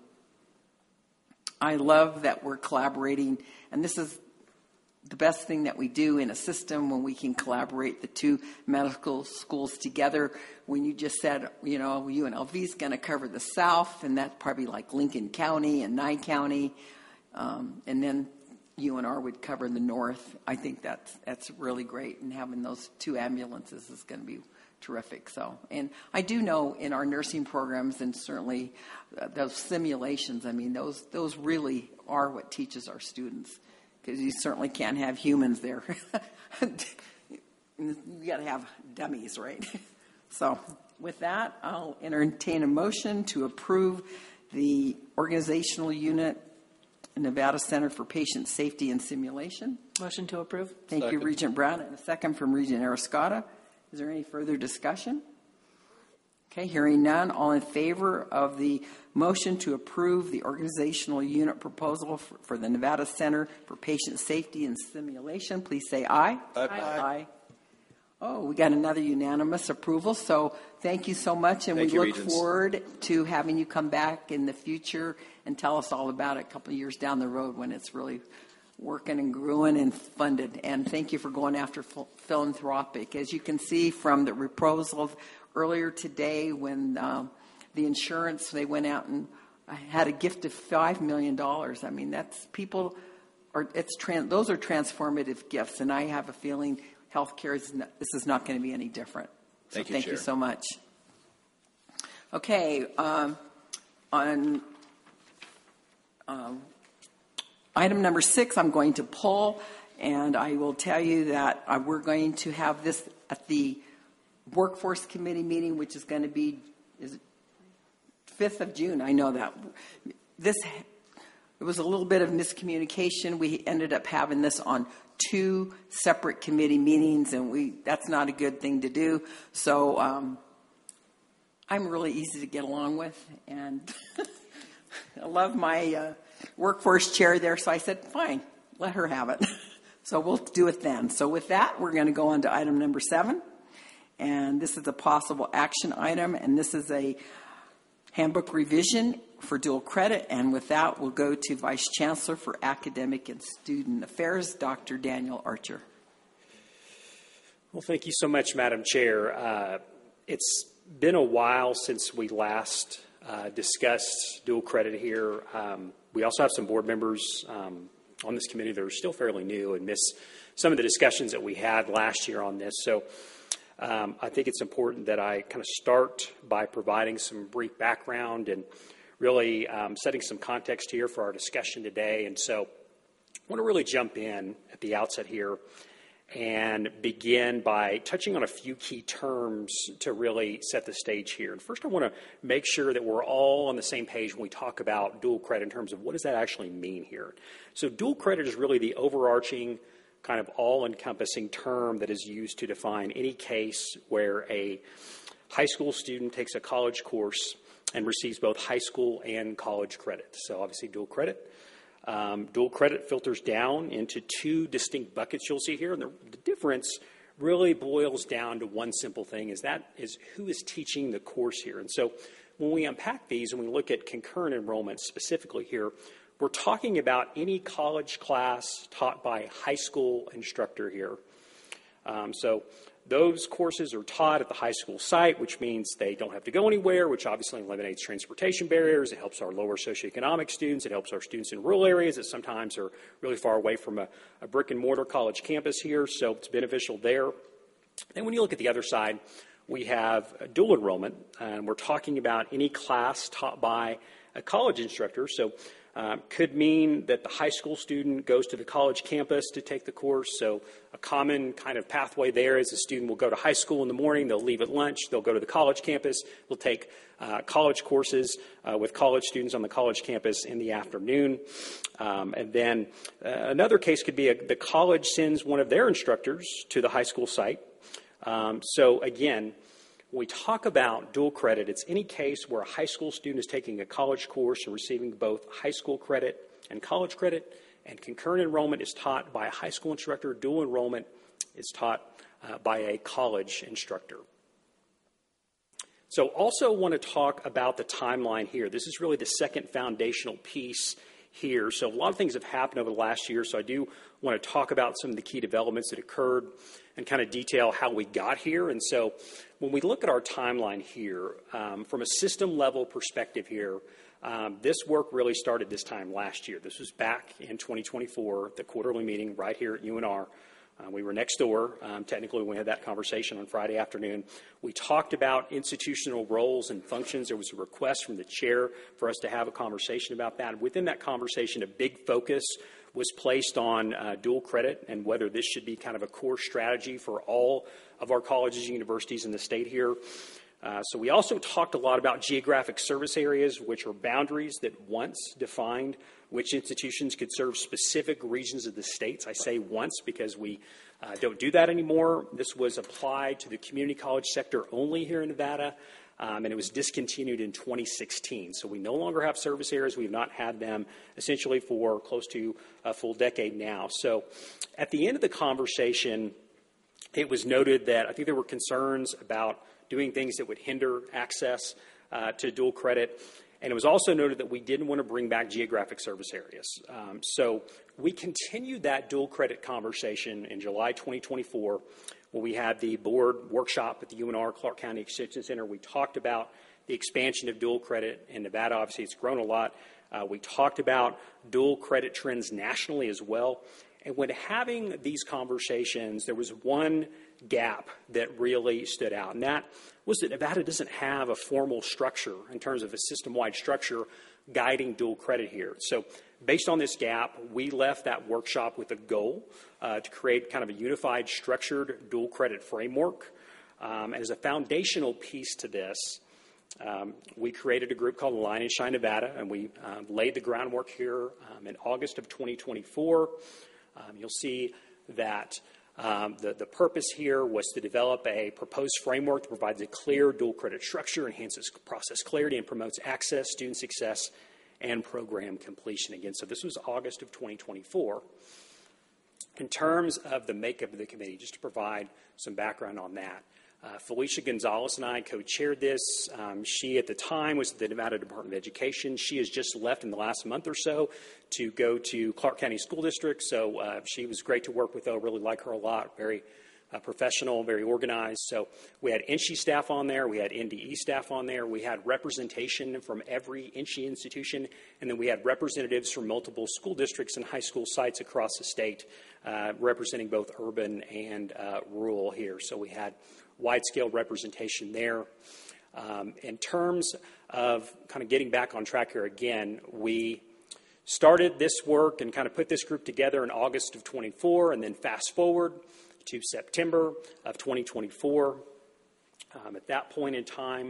I love that we're collaborating. And this is the best thing that we do in a system when we can collaborate the two medical schools together. When you just said, you know, UNLV is going to cover the South, and that's probably like Lincoln County and Nye County. And then UNR would cover the North. I think that's really great, and having those two ambulances is going to be terrific. So, and I do know in our nursing programs, and certainly those simulations, I mean, those really are what teaches our students, because you certainly can't have humans there. You got to have dummies, right? So, with that, I'll entertain a motion to approve the organizational unit, Nevada Center for Patient Safety and Simulation. Motion to approve. Thank you, Regent Brown, and a second from Regent Arascata. Is there any further discussion? Okay, hearing none. All in favor of the motion to approve the organizational unit proposal for the Nevada Center for Patient Safety and Simulation, please say aye. Aye. Aye. Oh, we got another unanimous approval, so thank you so much, and Thank we you, look Regents. forward to having you come back in the future and tell us all about it a couple of years down the road when it's really working and growing and funded. And thank you for going after philanthropic. As you can see from the proposal earlier today, when the insurance, they went out and had a gift of $5 million. I mean, that's people are, those are transformative gifts, and I have a feeling healthcare this is not going to be any different. So Thank you, thank Chair. you so much. Okay, on item number 6, I'm going to pull, and I will tell you that we're going to have this at the Workforce Committee meeting, which is going to be 5th of June. I know that. It was a little bit of miscommunication. We ended up having this on 2 separate committee meetings, and that's not a good thing to do. So I'm really easy to get along with, and I love my workforce chair there, so I said, fine, let her have it. So we'll do it then. So with that, we're going to go on to item number 7, and this is a possible action item, and this is a handbook revision for dual credit, and with that, we'll go to Vice Chancellor for Academic and Student Affairs, Dr. Daniel Archer. Well, thank you so much, Madam Chair. It's been a while since we last discussed dual credit here. We also have some board members on this committee that are still fairly new and miss some of the discussions that we had last year on this. So I think it's important that I kind of start by providing some brief background and really setting some context here for our discussion today. And so I want to really jump in at the outset here and begin by touching on a few key terms to really set the stage here. And first, I want to make sure that we're all on the same page when we talk about dual credit in terms of what does that actually mean here. So dual credit is really the overarching kind of all-encompassing term that is used to define any case where a high school student takes a college course and receives both high school and college credit. So obviously dual credit. Dual credit filters down into 2 distinct buckets you'll see here. And the difference really boils down to one simple thing, is who is teaching the course here. And so when we unpack these and we look at concurrent enrollment specifically here, we're talking about any college class taught by a high school instructor here. So those courses are taught at the high school site, which means they don't have to go anywhere, which obviously eliminates transportation barriers. It helps our lower socioeconomic students. It helps our students in rural areas that sometimes are really far away from a brick and mortar college campus here, so it's beneficial there. And when you look at the other side, we have dual enrollment, and we're talking about any class taught by a college instructor. So could mean that the high school student goes to the college campus to take the course. So a common kind of pathway there is a student will go to high school in the morning, they'll leave at lunch, they'll go to the college campus, they'll take college courses with college students on the college campus in the afternoon. And then another case could be the college sends one of their instructors to the high school site. So again, when we talk about dual credit, it's any case where a high school student is taking a college course and receiving both high school credit and college credit, and concurrent enrollment is taught by a high school instructor. Dual enrollment is taught by a college instructor. So also want to talk about the timeline here. This is really the second foundational piece here. So a lot of things have happened over the last year, so I do want to talk about some of the key developments that occurred and kind of detail how we got here. And so when we look at our timeline here, from a system level perspective here, this work really started this time last year. This was back in 2024, the quarterly meeting right here at UNR. We were next door. Technically, we had that conversation on Friday afternoon. We talked about institutional roles and functions. There was a request from the chair for us to have a conversation about that. Within that conversation, a big focus was placed on dual credit and whether this should be kind of a core strategy for all of our colleges and universities in the state here. So we also talked a lot about geographic service areas, which are boundaries that once defined which institutions could serve specific regions of the states. I say once because we don't do that anymore. This was applied to the community college sector only here in Nevada, and it was discontinued in 2016. So we no longer have service areas. We have not had them essentially for close to a full decade now. So at the end of the conversation, it was noted that I think there were concerns about doing things that would hinder access to dual credit. And it was also noted that we didn't want to bring back geographic service areas. So we continued that dual credit conversation in July 2024 when we had the board workshop at the UNR Clark County Extension Center. We talked about the expansion of dual credit in Nevada. Obviously, it's grown a lot. We talked about dual credit trends nationally as well. And when having these conversations, there was one gap that really stood out, and that was that Nevada doesn't have a formal structure in terms of a system-wide structure guiding dual credit here. So based on this gap, we left that workshop with a goal to create kind of a unified, structured dual credit framework. And as a foundational piece to this, we created a group called Align and Shine Nevada, and we laid the groundwork here in August of 2024. You'll see that the purpose here was to develop a proposed framework that provides a clear dual credit structure, enhances process clarity, and promotes access, student success, and program completion. Again, so this was August of 2024. In terms of the makeup of the committee, just to provide some background on that, Felicia Gonzalez and I co-chaired this. She, at the time, was at the Nevada Department of Education. She has just left in the last month or so to go to Clark County School District. So she was great to work with, though. Really like her a lot. Very professional, very organized. So we had NSHE staff on there. We had NDE staff on there. We had representation from every NSHE institution. And then we had representatives from multiple school districts and high school sites across the state, representing both urban and rural here. So we had wide-scale representation there. In terms of kind of getting back on track here again, we started this work and kind of put this group together in August of 24, and then fast forward to September of 2024. At that point in time,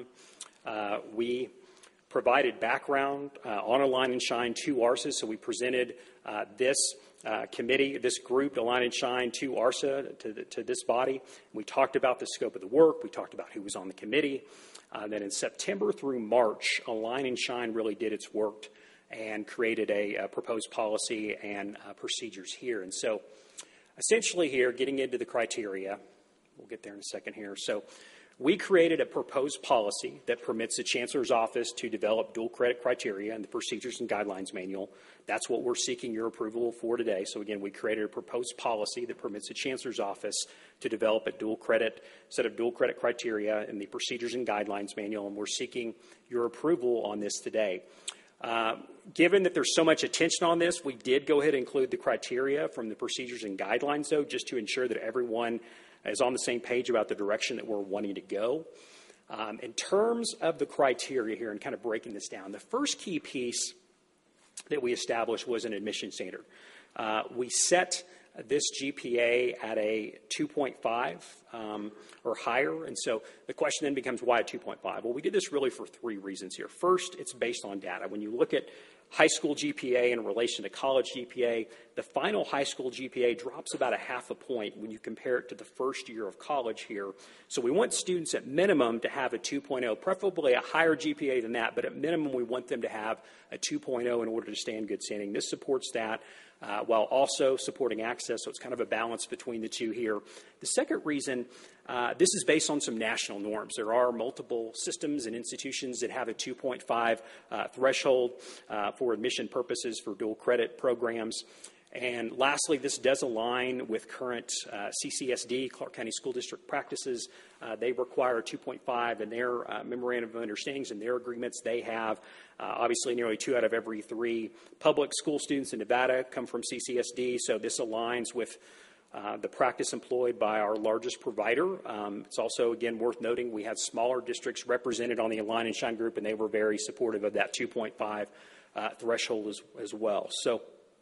we provided background on Align and Shine to ARSA. So we presented this committee, this group, Align and Shine, to ARSA, to this body. We talked about the scope of the work. We talked about who was on the committee. Then in September through March, Align and Shine really did its work and created a proposed policy and procedures here. And so essentially here, getting into the criteria, we'll get there in a second here. So We created a proposed policy that permits the Chancellor's Office to develop dual credit criteria and the Procedures and Guidelines Manual. That's what we're seeking your approval for today. So again, we created a proposed policy that permits the Chancellor's Office to develop a set of dual credit criteria and the Procedures and Guidelines Manual, and we're seeking your approval on this today. Given that there's so much attention on this, we did go ahead and include the criteria from the Procedures and Guidelines, though, just to ensure that everyone is on the same page about the direction that we're wanting to go. In terms of the criteria here and kind of breaking this down, the first key piece that we established was an admission standard. We set this GPA at a 2.5 or higher, and so the question then becomes why a 2.5? Well, we did this really for three reasons here. First, it's based on data. When you look at high school GPA in relation to college GPA, the final high school GPA drops about a half a point when you compare it to the first year of college here. So we want students at minimum to have a 2.0, preferably a higher GPA than that, but at minimum we want them to have a 2.0 in order to stay in good standing. This supports that while also supporting access, so it's kind of a balance between the two here. The second reason, this is based on some national norms. There are multiple systems and institutions that have a 2.5 threshold for admission purposes for dual credit programs. And lastly, this does align with current CCSD, Clark County School District practices. They require 2.5 in their memorandum of understandings and their agreements. They have obviously nearly 2 out of every 3 public school students in Nevada come from CCSD, so this aligns with the practice employed by our largest provider. It's also, again, worth noting we had smaller districts represented on the Align and Shine group, and they were very supportive of that 2.5 threshold as well. So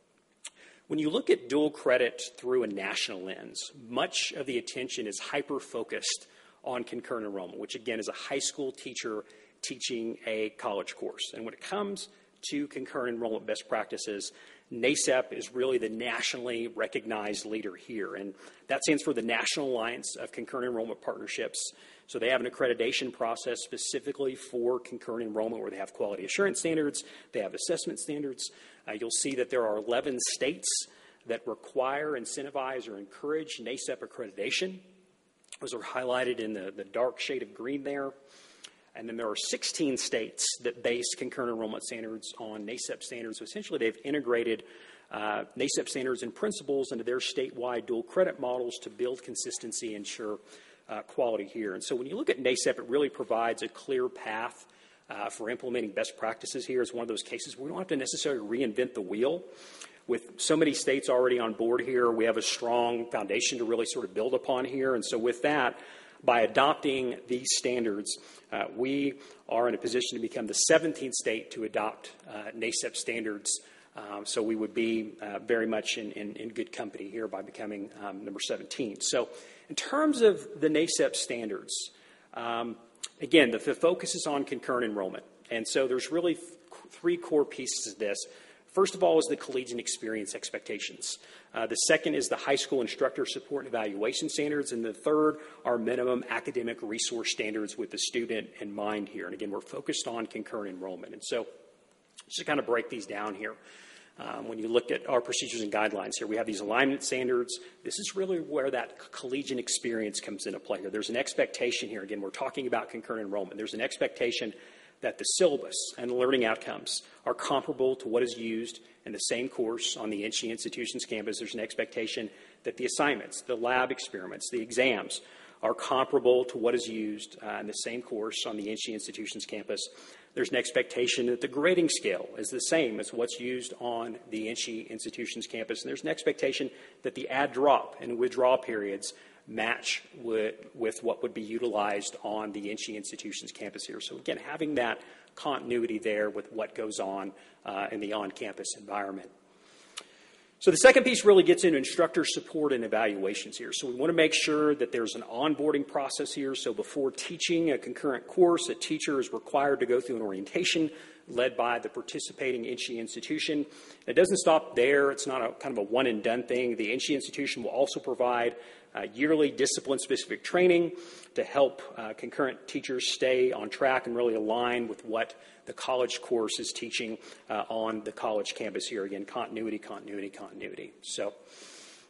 when you look at dual credit through a national lens, much of the attention is hyper-focused on concurrent enrollment, which again is a high school teacher teaching a college course. And when it comes to concurrent enrollment best practices, NACEP is really the nationally recognized leader here. And that stands for the National Alliance of Concurrent Enrollment Partnerships. So they have an accreditation process specifically for concurrent enrollment where they have quality assurance standards, they have assessment standards. You'll see that there are 11 states that require, incentivize, or encourage NACEP accreditation. Those are highlighted in the dark shade of green there. And then there are 16 states that base concurrent enrollment standards on NACEP standards. So essentially they've integrated NACEP standards and principles into their statewide dual credit models to build consistency and ensure quality here. And so when you look at NACEP, it really provides a clear path for implementing best practices here. It's one of those cases where we don't have to necessarily reinvent the wheel. With so many states already on board here, we have a strong foundation to really sort of build upon here. And so with that, by adopting these standards, we are in a position to become the 17th state to adopt NACEP standards. So we would be very much in good company here by becoming number 17. So in terms of the NACEP standards, again, the focus is on concurrent enrollment. And so there's really 3 core pieces of this. First of all is the collegiate experience expectations. The second is the high school instructor support and evaluation standards. And the third are minimum academic resource standards with the student in mind here. And again, we're focused on concurrent enrollment. And so just to kind of break these down here, when you look at our procedures and guidelines here, we have these alignment standards. This is really where that collegiate experience comes into play here. There's an expectation here. Again, we're talking about concurrent enrollment. There's an expectation that the syllabus and learning outcomes are comparable to what is used in the same course on the NSHE institution's campus. There's an expectation that the assignments, the lab experiments, the exams are comparable to what is used in the same course on the NSHE institution's campus. There's an expectation that the grading scale is the same as what's used on the NSHE institution's campus. And there's an expectation that the add-drop and withdraw periods match with what would be utilized on the NSHE institution's campus here. So again, having that continuity there with what goes on in the on-campus environment. So the second piece really gets into instructor support and evaluations here. So we want to make sure that there's an onboarding process here. So before teaching a concurrent course, a teacher is required to go through an orientation led by the participating NSHE institution. It doesn't stop there. It's not a kind of a one-and-done thing. The NSHE institution will also provide yearly discipline-specific training to help concurrent teachers stay on track and really align with what the college course is teaching on the college campus here. Again, continuity. So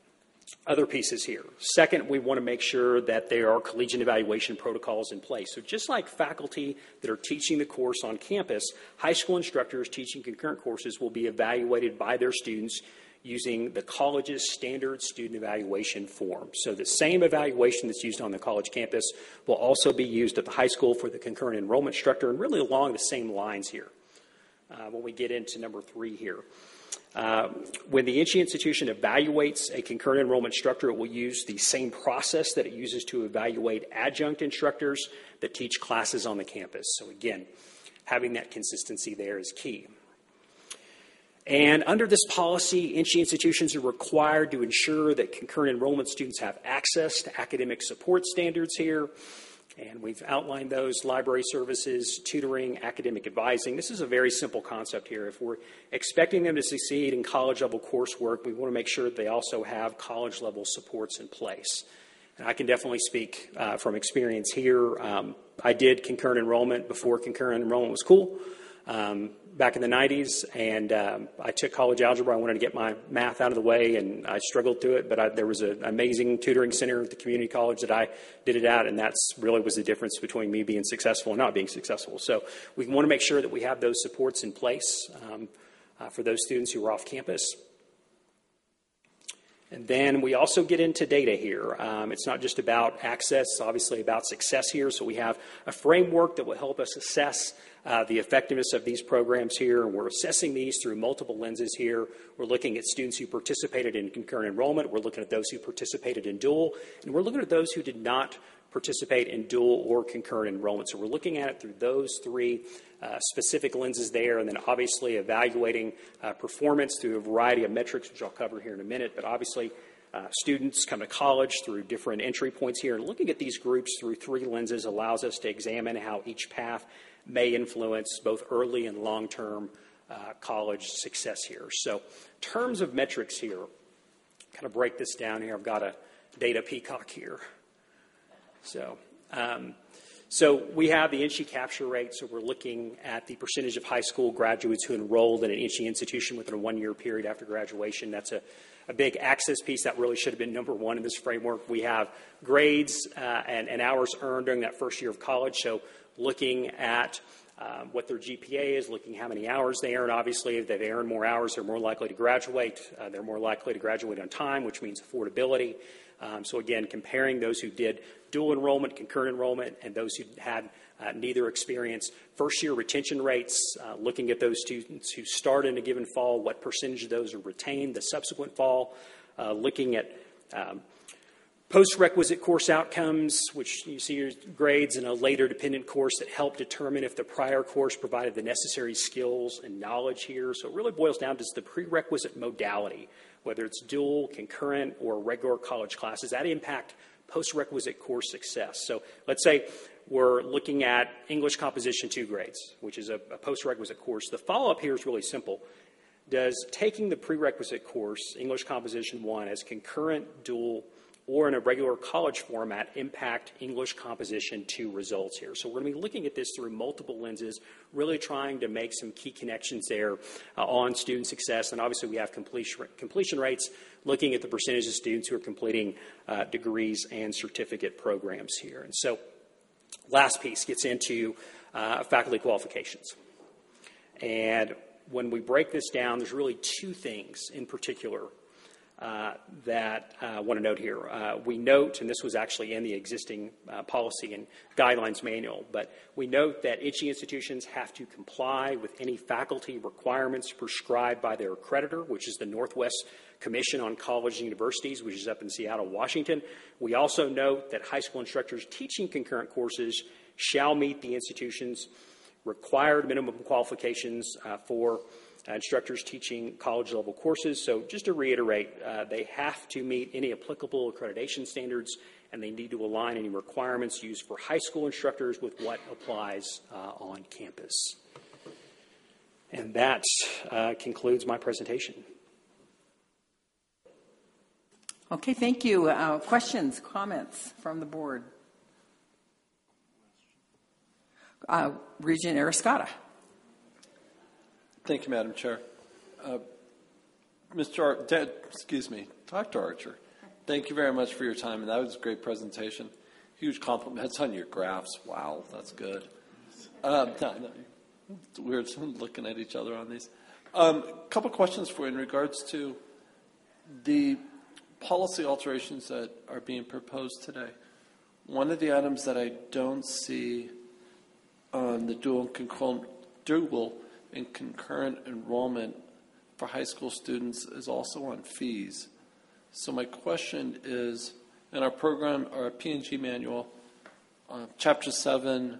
Other pieces here. Second, we want to make sure that there are collegiate evaluation protocols in place. So just like faculty that are teaching the course on campus, high school instructors teaching concurrent courses will be evaluated by their students using the college's standard student evaluation form. So the same evaluation that's used on the college campus will also be used at the high school for the concurrent enrollment instructor, and really along the same lines here. When we get into number 3 here. When the NC institution evaluates a concurrent enrollment instructor, it will use the same process that it uses to evaluate adjunct instructors that teach classes on the campus. So again, having that consistency there is key. And under this policy, NC institutions are required to ensure that concurrent enrollment students have access to academic support standards here. And we've outlined those: library services, tutoring, academic advising. This is a very simple concept here. If we're expecting them to succeed in college-level coursework, we want to make sure that they also have college-level supports in place. And I can definitely speak from experience here. I did concurrent enrollment before concurrent enrollment was cool. Back in the 90s, and I took college algebra. I wanted to get my math out of the way, and I struggled through it, but there was an amazing tutoring center at the community college that I did it at, and that's really was the difference between me being successful and not being successful. So we want to make sure that we have those supports in place for those students who are off campus. And then we also get into data here. It's not just about access, it's obviously about success here. So we have a framework that will help us assess the effectiveness of these programs here. And we're assessing these through multiple lenses here. We're looking at students who participated in concurrent enrollment. We're looking at those who participated in dual. And we're looking at those who did not participate in dual or concurrent enrollment. So we're looking at it through those 3 specific lenses there, and then obviously evaluating performance through a variety of metrics, which I'll cover here in a minute. But obviously, students come to college through different entry points here. And looking at these groups through 3 lenses allows us to examine how each path may influence both early and long-term college success here. So in terms of metrics here, kind of break this down here. I've got a data peacock here. So we have the NC capture rate. So we're looking at the percentage of high school graduates who enrolled in an NC institution within a 1-year period after graduation. That's a big access piece that really should have been number 1 in this framework. We have grades and hours earned during that first year of college. So looking at what their GPA is, looking how many hours they earn. Obviously, if they earn more hours, they're more likely to graduate. They're more likely to graduate on time, which means affordability. So again, comparing those who did dual enrollment, concurrent enrollment, and those who had neither experience. First-year retention rates, looking at those students who start in a given fall, what percentage of those are retained the subsequent fall. Looking at post-requisite course outcomes, which you see your grades in a later dependent course that help determine if the prior course provided the necessary skills and knowledge here. So it really boils down to the prerequisite modality, whether it's dual, concurrent, or regular college classes, that impact post-requisite course success. So let's say we're looking at English Composition 2 grades, which is a post-requisite course. The follow-up here is really simple. Does taking the prerequisite course, English Composition 1, as concurrent, dual, or in a regular college format impact English Composition 2 results here? So we're going to be looking at this through multiple lenses, really trying to make some key connections there on student success. And obviously we have completion rates, looking at the percentage of students who are completing degrees and certificate programs here. And so last piece gets into faculty qualifications. And when we break this down, there's really 2 things in particular that I want to note here. We note, and this was actually in the existing policy and guidelines manual, but we note that NC institutions have to comply with any faculty requirements prescribed by their accreditor, which is the Northwest Commission on Colleges and Universities, which is up in Seattle, Washington. We also note that high school instructors teaching concurrent courses shall meet the institution's required minimum qualifications for instructors teaching college-level courses. So just to reiterate, they have to meet any applicable accreditation standards, and they need to align any requirements used for high school instructors with what applies on campus. And that concludes my presentation. Okay, thank you. Questions, comments from the board? Regent Arascata. Thank you, Madam Chair. Dr. Archer, Thank you very much for your time, and that was a great presentation. Huge compliments on your graphs. Wow, that's good. No, it's weird looking at each other on these. Couple questions for you in regards to the policy alterations that are being proposed today. One of the items that I don't see on the dual and concurrent enrollment for high school students is also on fees. So my question is, in our program, our P&G manual, Chapter 7,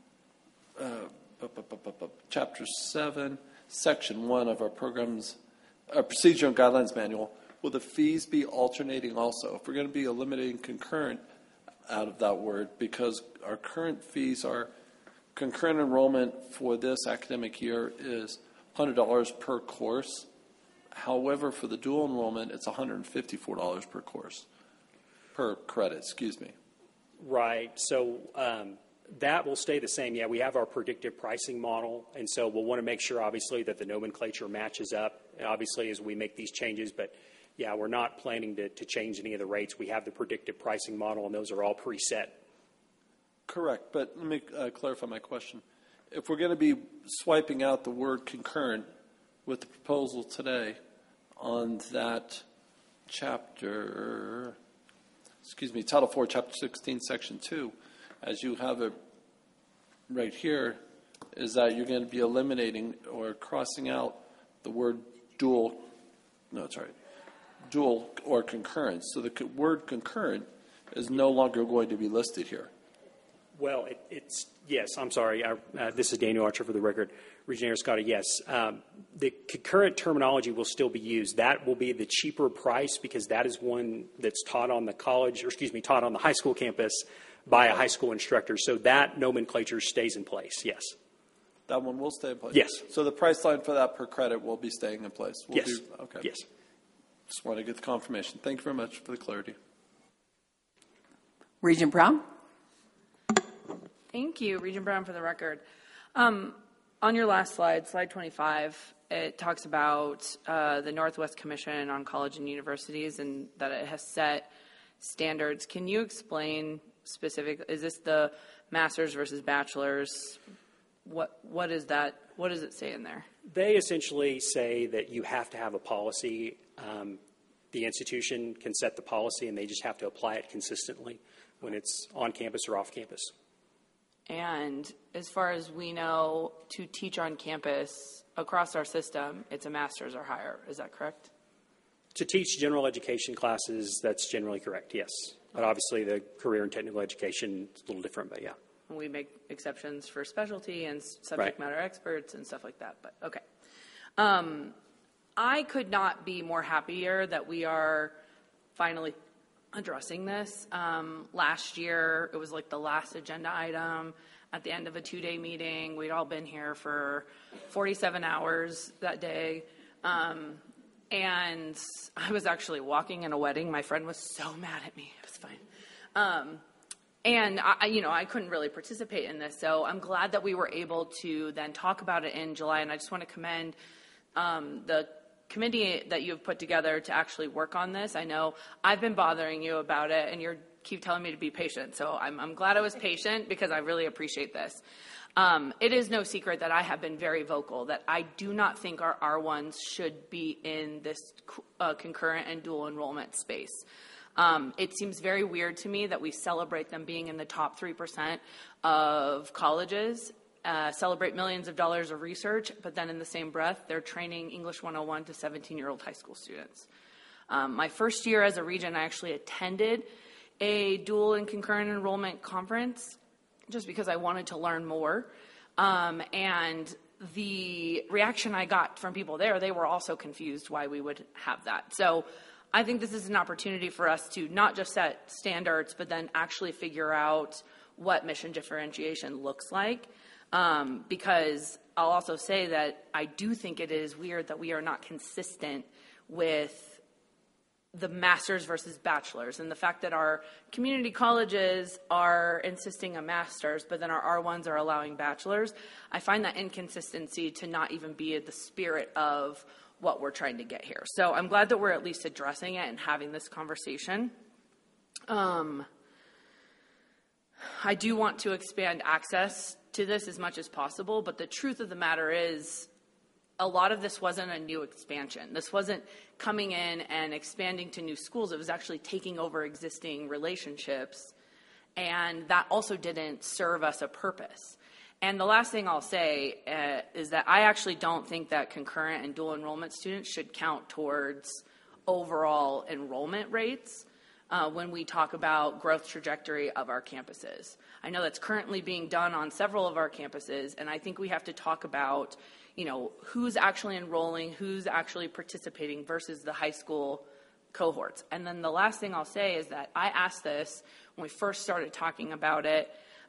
Section 1 of our program's Procedure and Guidelines Manual, will the fees be alternating also? If we're going to be eliminating concurrent out of that word, because our current fees are concurrent enrollment for this academic year is $100 per course. However, for the dual enrollment, it's $154 per course, per credit, excuse me. Right. So that will stay the same. Yeah, we have our predictive pricing model, and so we'll want to make sure, obviously, that the nomenclature matches up, obviously, as we make these changes. But, yeah, we're not planning to change any of the rates. We have the predictive pricing model, and those are all preset. Correct, but let me clarify my question. If we're going to be swiping out the word concurrent with the proposal today on that chapter, Title 4, Chapter 16, Section 2, as you have it right here, is that you're going to be eliminating or crossing out the word dual or concurrent. So the word concurrent is no longer going to be listed here. Well, yes, I'm sorry. This is Daniel Archer for the record. Regent Arascata, yes. The concurrent terminology will still be used. That will be the cheaper price because that is one that's taught on taught on the high school campus by a high school instructor. So that nomenclature stays in place, yes. That one will stay in place? Yes. So the price line for that per credit will be staying in place? Yes. Okay. Yes. Just want to get the confirmation. Thank you very much for the clarity. Regent Brown? Thank you, Regent Brown, for the record. On your last slide, slide 25, it talks about the Northwest Commission on College and Universities and that it has set standards. Can you explain specifically, is this the master's versus bachelor's? What is that? What does it say in there? They essentially say that you have to have a policy. The institution can set the policy, and they just have to apply it consistently when it's on campus or off campus. And as far as we know, to teach on campus across our system, it's a master's or higher. Is that correct? To teach general education classes, that's generally correct, yes. But obviously the career and technical education is a little different, but yeah. We make exceptions for specialty and subject matter experts and stuff like that, but okay. I could not be more happier that we are finally addressing this. Last year, it was like the last agenda item at the end of a 2-day meeting. We'd all been here for 47 hours that day. And I was actually walking in a wedding. My friend was so mad at me. It was fine. And I couldn't really participate in this. So I'm glad that we were able to then talk about it in July. And I just want to commend the committee that you've put together to actually work on this. I know I've been bothering you about it, and you keep telling me to be patient. So I'm glad I was patient because I really appreciate this. It is no secret that I have been very vocal that I do not think our R1s should be in this concurrent and dual enrollment space. It seems very weird to me that we celebrate them being in the top 3% of colleges, celebrate millions of dollars of research, but then in the same breath, they're training English 101 to 17-year-old high school students. My first year as a regent, I actually attended a dual and concurrent enrollment conference just because I wanted to learn more. And the reaction I got from people there, they were also confused why we would have that. So I think this is an opportunity for us to not just set standards, but then actually figure out what mission differentiation looks like. Because I'll also say that I do think it is weird that we are not consistent with the master's versus bachelor's, and the fact that our community colleges are insisting on master's, but then our R1s are allowing bachelor's. I find that inconsistency to not even be the spirit of what we're trying to get here. So I'm glad that we're at least addressing it and having this conversation. I do want to expand access to this as much as possible, but the truth of the matter is a lot of this wasn't a new expansion. This wasn't coming in and expanding to new schools. It was actually taking over existing relationships, and that also didn't serve us a purpose. And the last thing I'll say is that I actually don't think that concurrent and dual enrollment students should count towards overall enrollment rates when we talk about growth trajectory of our campuses. I know that's currently being done on several of our campuses, and I think we have to talk about, who's actually enrolling, who's actually participating versus the high school cohorts. And then the last thing I'll say is that I asked this when we first started talking about it.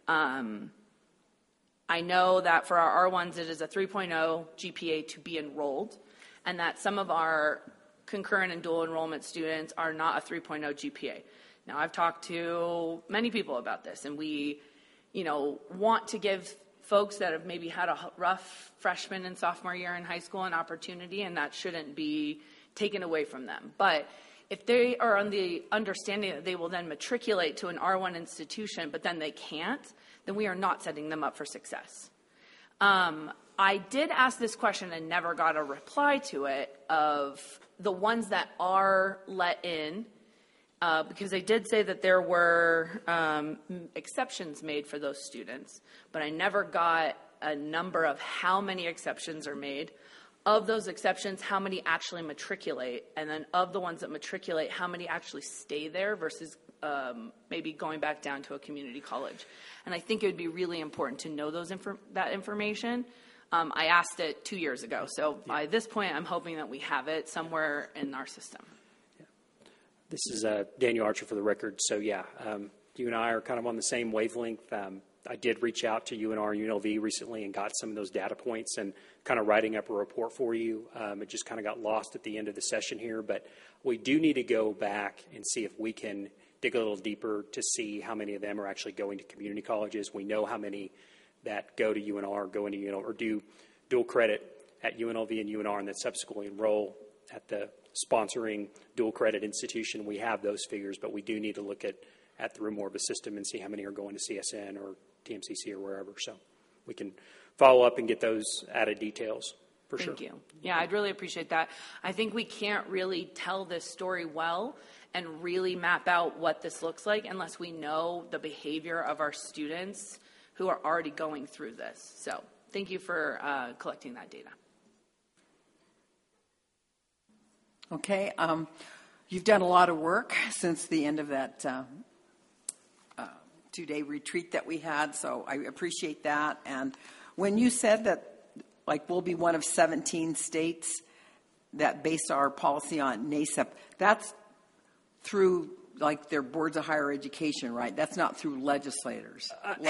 I know that for our R1s, it is a 3.0 GPA to be enrolled, and that some of our concurrent and dual enrollment students are not a 3.0 GPA. Now, I've talked to many people about this, and we, want to give folks that have maybe had a rough freshman and sophomore year in high school an opportunity, and that shouldn't be taken away from them. But if they are on the understanding that they will then matriculate to an R1 institution, but then they can't, then we are not setting them up for success. I did ask this question and never got a reply to it of the ones that are let in, because they did say that there were exceptions made for those students, but I never got a number of how many exceptions are made. Of those exceptions, how many actually matriculate, and then of the ones that matriculate, how many actually stay there versus maybe going back down to a community college. And I think it would be really important to know that information. I asked it 2 years ago, so by this point, I'm hoping that we have it somewhere in our system. This is Daniel Archer for the record. So, you and I are kind of on the same wavelength. I did reach out to UNR and UNLV recently and got some of those data points and kind of writing up a report for you. It just kind of got lost at the end of the session here, but we do need to go back and see if we can dig a little deeper to see how many of them are actually going to community colleges. We know how many that go to UNR, go into UNLV, or do dual credit at UNLV and UNR and then subsequently enroll at the sponsoring dual credit institution. We have those figures, but we do need to look at through more of a system and see how many are going to CSN or TMCC or wherever. So we can follow up and get those added details for sure. Thank you. Yeah, I'd really appreciate that. I think we can't really tell this story well and really map out what this looks like unless we know the behavior of our students who are already going through this. So thank you for collecting that data. Okay. You've done a lot of work since the end of that two-day retreat that we had, so I appreciate that. And when you said that, we'll be one of 17 states that base our policy on NACEP, that's through, their boards of higher education, right? That's not through legislatures.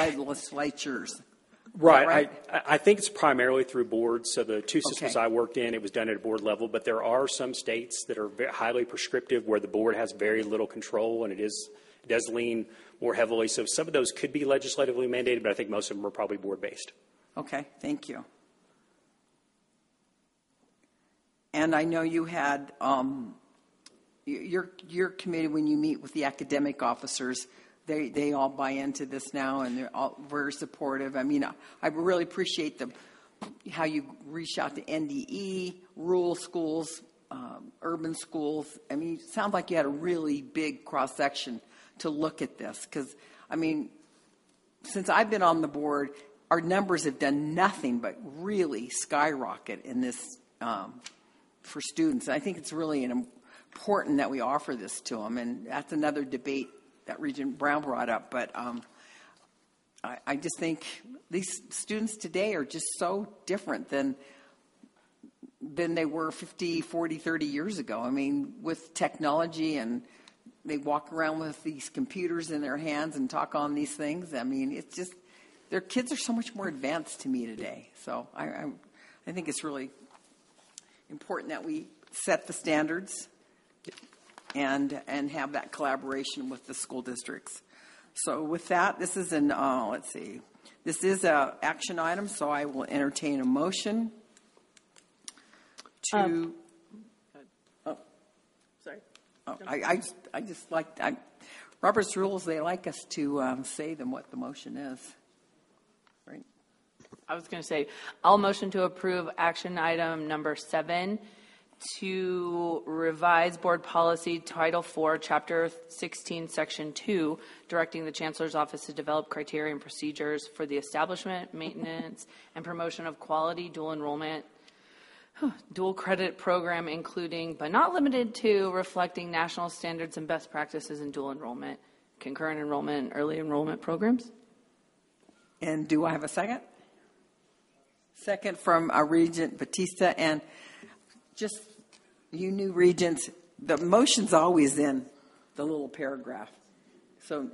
Right. I think it's primarily through boards. So the two systems I worked in, it was done at a board level, but there are some states that are very highly prescriptive where the board has very little control, and it does lean more heavily. So some of those could be legislatively mandated, but I think most of them are probably board-based. Okay, thank you. And I know you had your committee, when you meet with the academic officers, they all buy into this now, and they're all very supportive. I mean, I really appreciate how you reach out to NDE, rural schools, urban schools. I mean, it sounds like you had a really big cross-section to look at this, because, I mean, since I've been on the board, our numbers have done nothing but really skyrocket in this for students. I think it's really important that we offer this to them, and that's another debate that Regent Brown brought up. But I just think these students today are just so different than they were 50, 40, 30 years ago. I mean, with technology, and they walk around with these computers in their hands and talk on these things. I mean, it's just, their kids are so much more advanced to me today. So I think it's really important that we set the standards and have that collaboration with the school districts. So with that, this is this is a action item, so I will entertain a motion to I just like, Robert's rules, they like us to say them what the motion is. Right? I was going to say, I'll motion to approve action item number 7 to revise board policy Title 4, Chapter 16, Section 2, directing the Chancellor's Office to develop criteria and procedures for the establishment, maintenance, and promotion of quality dual enrollment, dual credit program, including but not limited to reflecting national standards and best practices in dual enrollment, concurrent enrollment, and early enrollment programs. And do I have a second? Second from Regent Batista. And just, you new regents, the motion's always in the little paragraph. So,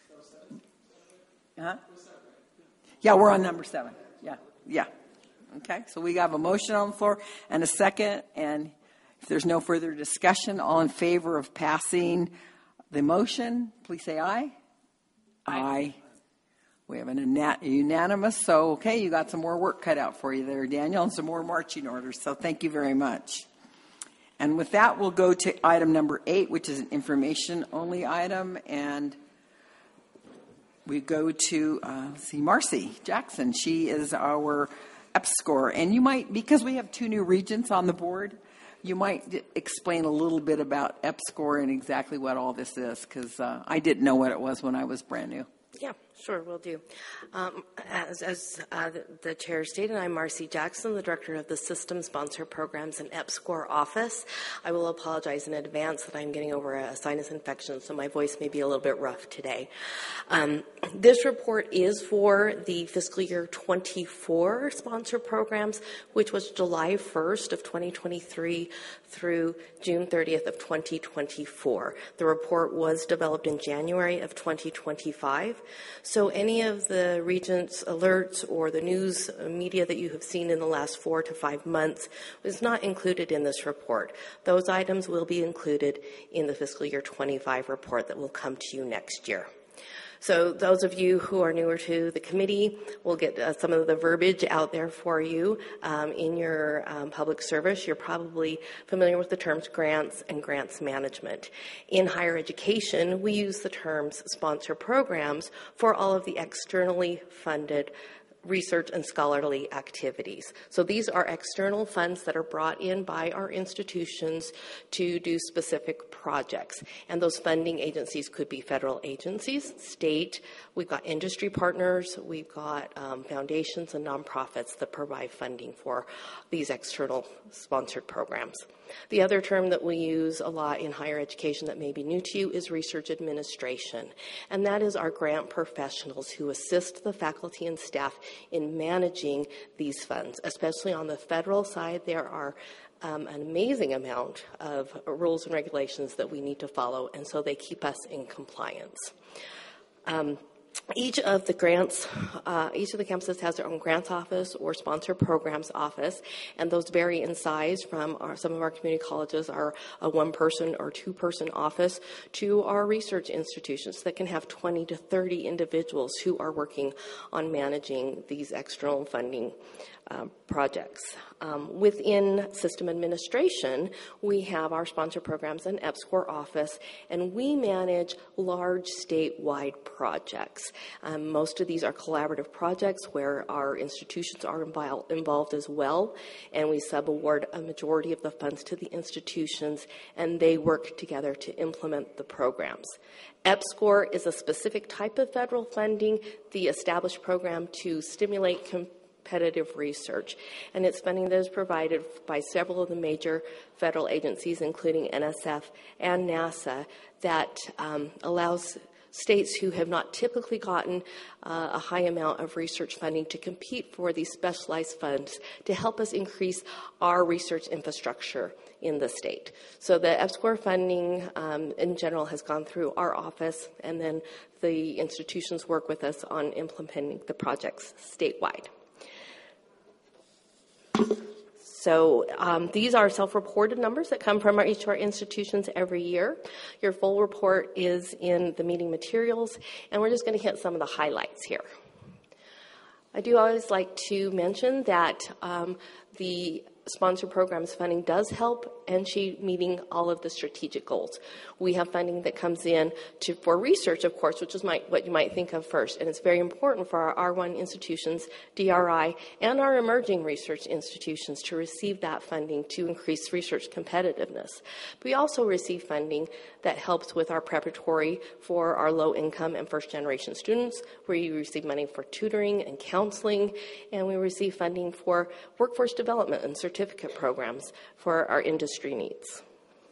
yeah, we're on number 7. Yeah. Okay, so we have a motion on the floor and a second. And if there's no further discussion, all in favor of passing the motion, please say aye. Aye. We have an unanimous, so okay, you got some more work cut out for you there, Daniel, and some more marching orders, so thank you very much. And with that, we'll go to item number 8, which is an information-only item, and we go to, Marcy Jackson. She is our EPSCoR, and you might, because we have 2 new regents on the board, you might explain a little bit about EPSCoR and exactly what all this is, because I didn't know what it was when I was brand new. Yeah, sure, will do. As the chair stated, I'm Marcy Jackson, the director of the System Sponsor Programs and EPSCoR office. I will apologize in advance that I'm getting over a sinus infection, so my voice may be a little bit rough today. This report is for the fiscal year 24 sponsor programs, which was July 1st of 2023 through June 30th of 2024. The report was developed in January of 2025. So any of the Regents' alerts or the news media that you have seen in the last 4 to 5 months was not included in this report. Those items will be included in the fiscal year 25 report that will come to you next year. So those of you who are newer to the committee will get some of the verbiage out there for you in your public service. You're probably familiar with the terms grants and grants management. In higher education, we use the terms sponsor programs for all of the externally funded research and scholarly activities. So these are external funds that are brought in by our institutions to do specific projects. And those funding agencies could be federal agencies, state, we've got industry partners, we've got foundations and nonprofits that provide funding for these external sponsored programs. The other term that we use a lot in higher education that may be new to you is research administration. And that is our grant professionals who assist the faculty and staff in managing these funds. Especially on the federal side, there are an amazing amount of rules and regulations that we need to follow, and so they keep us in compliance. Each of the campuses has their own grants office or sponsor programs office, and those vary in size from some of our community colleges are a 1-person or 2-person office to our research institutions that can have 20 to 30 individuals who are working on managing these external funding projects. Within system administration, we have our sponsor programs and EPSCoR office, and we manage large statewide projects. Most of these are collaborative projects where our institutions are involved as well, and we subaward a majority of the funds to the institutions, and they work together to implement the programs. EPSCoR is a specific type of federal funding, the established program to stimulate competitive research, and it's funding that is provided by several of the major federal agencies, including NSF and NASA, that allows states who have not typically gotten a high amount of research funding to compete for these specialized funds to help us increase our research infrastructure in the state. So the EPSCoR funding in general has gone through our office, and then the institutions work with us on implementing the projects statewide. So these are self-reported numbers that come from each of our institutions every year. Your full report is in the meeting materials, and we're just going to hit some of the highlights here. I do always like to mention that the sponsor programs funding does help NSHE meeting all of the strategic goals. We have funding that comes in for research, of course, which is what you might think of first. And it's very important for our R1 institutions, DRI, and our emerging research institutions to receive that funding to increase research competitiveness. But we also receive funding that helps with our preparatory for our low-income and first-generation students, where you receive money for tutoring and counseling, and we receive funding for workforce development and certificate programs for our industry needs.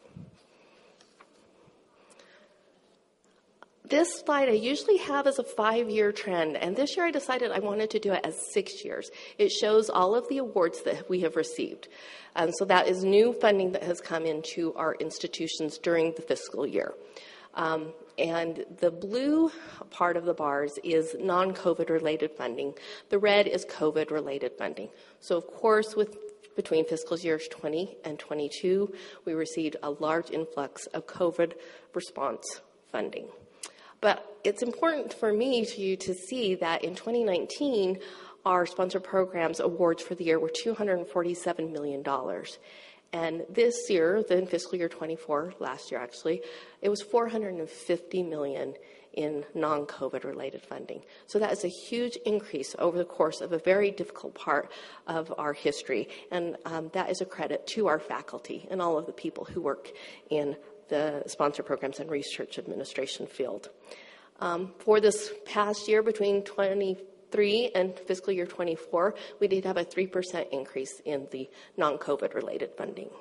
This slide I usually have as a 5-year trend, and this year I decided I wanted to do it as 6 years. It shows all of the awards that we have received. And so that is new funding that has come into our institutions during the fiscal year. And the blue part of the bars is non-COVID related funding. The red is COVID related funding. So of course, between fiscal years 20 and 22, we received a large influx of COVID response funding. But it's important for me to see that in 2019, our sponsor programs awards for the year were $247 million. And this year, then fiscal year 24, last year actually, it was $450 million in non-COVID related funding. So that is a huge increase over the course of a very difficult part of our history. And that is a credit to our faculty and all of the people who work in the sponsor programs and research administration field. For this past year, between 23 and fiscal year 24, we did have a 3% increase in the non-COVID related funding.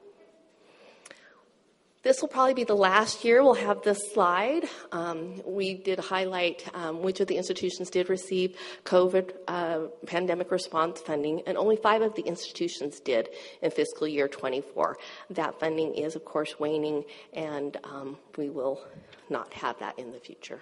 This will probably be the last year we'll have this slide. We did highlight which of the institutions did receive COVID pandemic response funding, and only 5 of the institutions did in fiscal year 24. That funding is, of course, waning, and we will not have that in the future.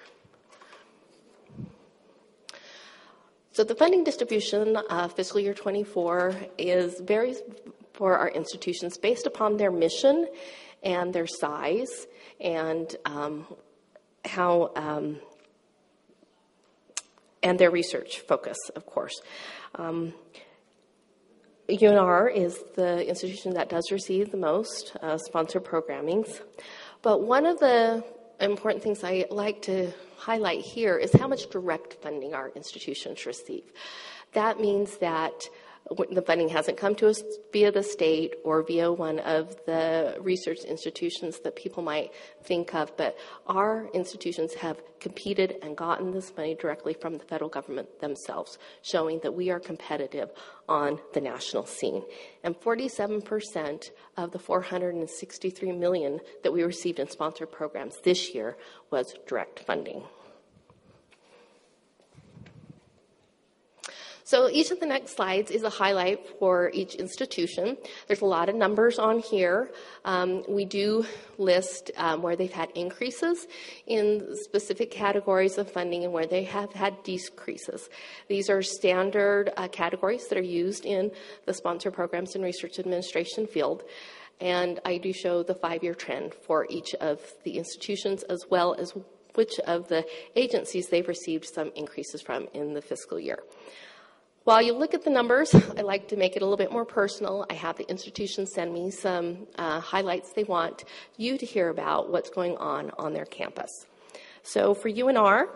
So the funding distribution fiscal year 24 varies for our institutions based upon their mission and their size and and their research focus, of course. UNR is the institution that does receive the most sponsor programmings. But one of the important things I like to highlight here is how much direct funding our institutions receive. That means that the funding hasn't come to us via the state or via one of the research institutions that people might think of, but our institutions have competed and gotten this money directly from the federal government themselves, showing that we are competitive on the national scene. And 47% of the $463 million that we received in sponsored programs this year was direct funding. So each of the next slides is a highlight for each institution. There's a lot of numbers on here. We do list where they've had increases in specific categories of funding and where they have had decreases. These are standard categories that are used in the sponsor programs and research administration field. And I do show the 5-year trend for each of the institutions as well as which of the agencies they've received some increases from in the fiscal year. While you look at the numbers, I like to make it a little bit more personal. I have the institutions send me some highlights they want you to hear about what's going on their campus. So for UNLV,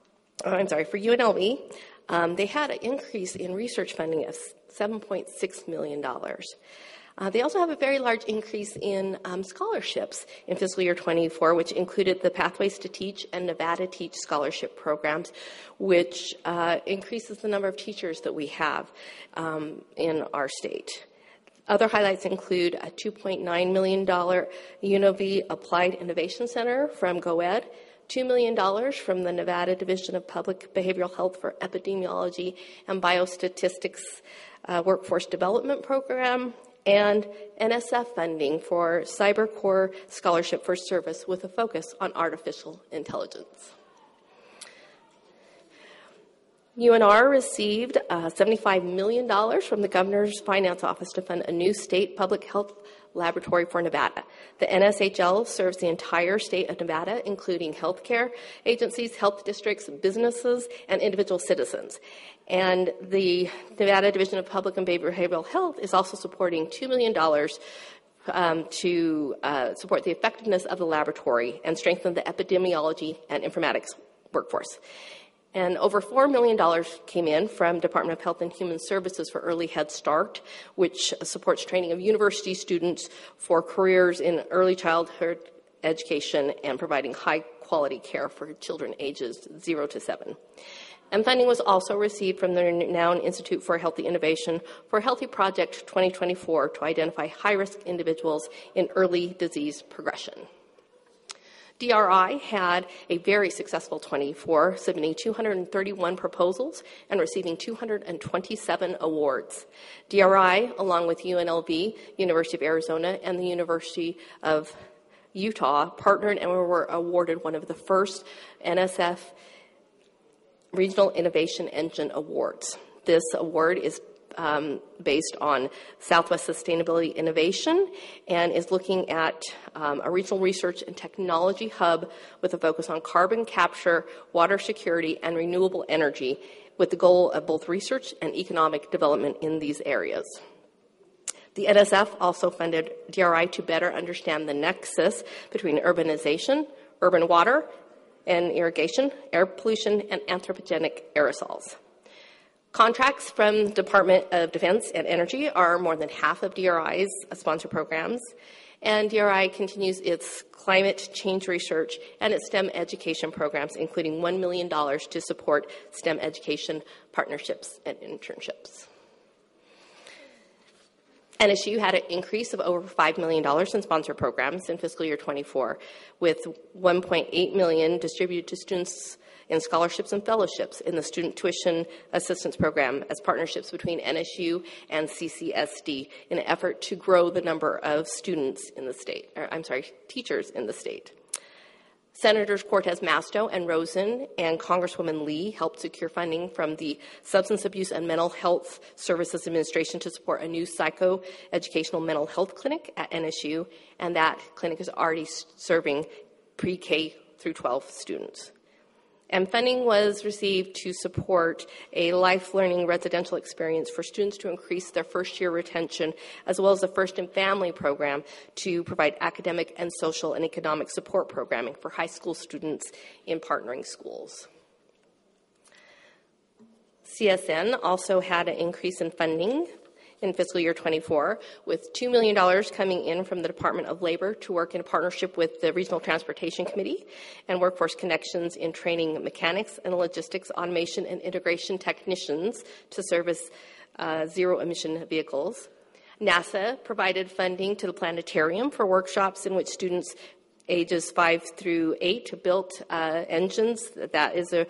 they had an increase in research funding of $7.6 million. They also have a very large increase in scholarships in fiscal year 24, which included the Pathways to Teach and Nevada Teach scholarship programs, which increases the number of teachers that we have in our state. Other highlights include a $2.9 million UNLV Applied Innovation Center from GoEd, $2 million from the Nevada Division of Public Behavioral Health for Epidemiology and Biostatistics Workforce Development Program, and NSF funding for CyberCore Scholarship for Service with a focus on artificial intelligence. UNR received $75 million from the Governor's Finance Office to fund a new state public health laboratory for Nevada. The NSHL serves the entire state of Nevada, including healthcare agencies, health districts, businesses, and individual citizens. And the Nevada Division of Public and Behavioral Health is also supporting $2 million to support the effectiveness of the laboratory and strengthen the epidemiology and informatics workforce. And over $4 million came in from Department of Health and Human Services for Early Head Start, which supports training of university students for careers in early childhood education and providing high-quality care for children ages 0 to 7. And funding was also received from the renowned Institute for Healthy Innovation for Healthy Project 2024 to identify high-risk individuals in early disease progression. DRI had a very successful 24, submitting 231 proposals and receiving 227 awards. DRI, along with UNLV, University of Arizona, and the University of Utah, partnered and were awarded one of the first NSF Regional Innovation Engine Awards. This award is based on Southwest Sustainability Innovation and is looking at a regional research and technology hub with a focus on carbon capture, water security, and renewable energy, with the goal of both research and economic development in these areas. The NSF also funded DRI to better understand the nexus between urbanization, urban water and irrigation, air pollution, and anthropogenic aerosols. Contracts from the Department of Defense and Energy are more than half of DRI's sponsor programs, and DRI continues its climate change research and its STEM education programs, including $1 million to support STEM education partnerships and internships. NSU had an increase of over $5 million in sponsor programs in fiscal year 24, with $1.8 million distributed to students in scholarships and fellowships in the Student Tuition Assistance Program as partnerships between NSU and CCSD in an effort to grow the number of students in the state, teachers in the state. Senators Cortez Masto and Rosen and Congresswoman Lee helped secure funding from the Substance Abuse and Mental Health Services Administration to support a new psychoeducational mental health clinic at NSU, and that clinic is already serving pre-K through 12 students. And funding was received to support a life learning residential experience for students to increase their first-year retention, as well as a First and Family program to provide academic and social and economic support programming for high school students in partnering schools. CSN also had an increase in funding in fiscal year 24, with $2 million coming in from the Department of Labor to work in partnership with the Regional Transportation Committee and Workforce Connections in training mechanics and logistics, automation, and integration technicians to service zero-emission vehicles. NASA provided funding to the planetarium for workshops in which students ages 5 through 8 built engines. That is a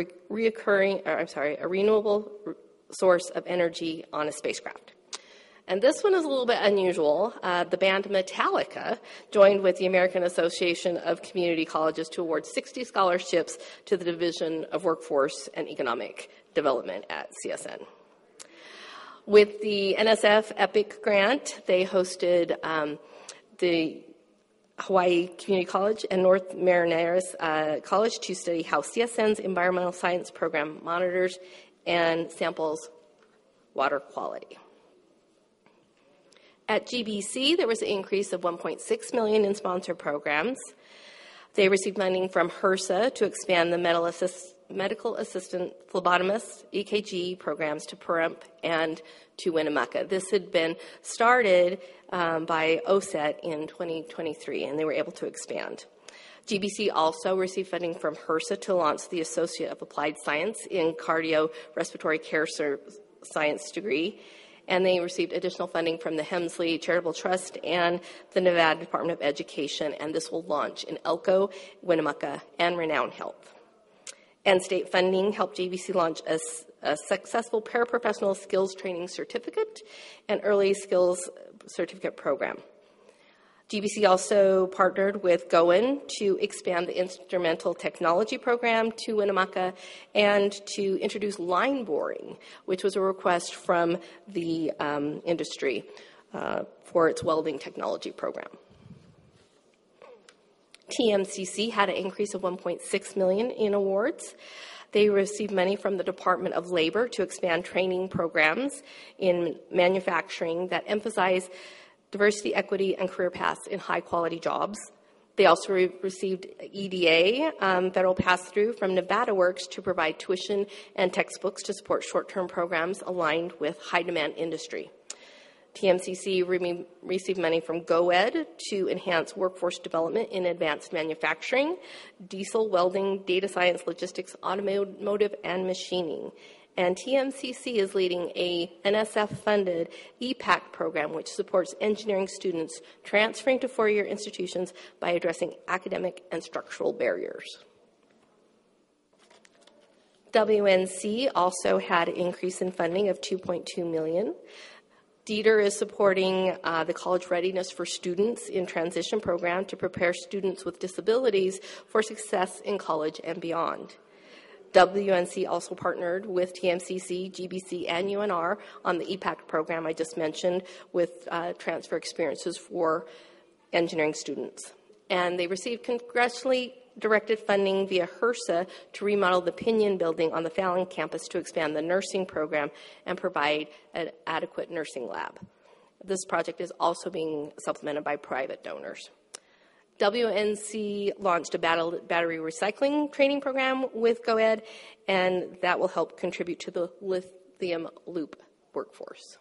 renewable source of energy on a spacecraft. And this one is a little bit unusual. The band Metallica joined with the American Association of Community Colleges to award 60 scholarships to the Division of Workforce and Economic Development at CSN. With the NSF EPIC grant, they hosted the Hawaii Community College and North Marianas College to study how CSN's environmental science program monitors and samples water quality. At GBC, there was an increase of $1.6 million in sponsored programs. They received funding from HRSA to expand the medical assistant phlebotomist EKG programs to Pahrump and to Winnemucca. This had been started by OSET in 2023, and they were able to expand. GBC also received funding from HRSA to launch the Associate of Applied Science in Cardiorespiratory Care Science degree, and they received additional funding from the Hemsley Charitable Trust and the Nevada Department of Education, and this will launch in Elko, Winnemucca, and Renown Health. And state funding helped GBC launch a successful paraprofessional skills training certificate and early skills certificate program. GBC also partnered with GOEN to expand the instrumental technology program to Winnemucca and to introduce line boring, which was a request from the industry for its welding technology program. TMCC had an increase of $1.6 million in awards. They received money from the Department of Labor to expand training programs in manufacturing that emphasize diversity, equity, and career paths in high-quality jobs. They also received EDA, federal pass-through from Nevada Works to provide tuition and textbooks to support short-term programs aligned with high-demand industry. TMCC received money from GoEd to enhance workforce development in advanced manufacturing, diesel, welding, data science, logistics, automotive, and machining. And TMCC is leading a NSF-funded EPAC program, which supports engineering students transferring to four-year institutions by addressing academic and structural barriers. WNC also had an increase in funding of $2.2 million. DETR is supporting the College Readiness for Students in Transition program to prepare students with disabilities for success in college and beyond. WNC also partnered with TMCC, GBC, and UNR on the EPAC program I just mentioned with transfer experiences for engineering students. And they received congressionally directed funding via HRSA to remodel the Pinion building on the Fallon campus to expand the nursing program and provide an adequate nursing lab. This project is also being supplemented by private donors. WNC launched a battery recycling training program with GoEd, and that will help contribute to the lithium loop workforce.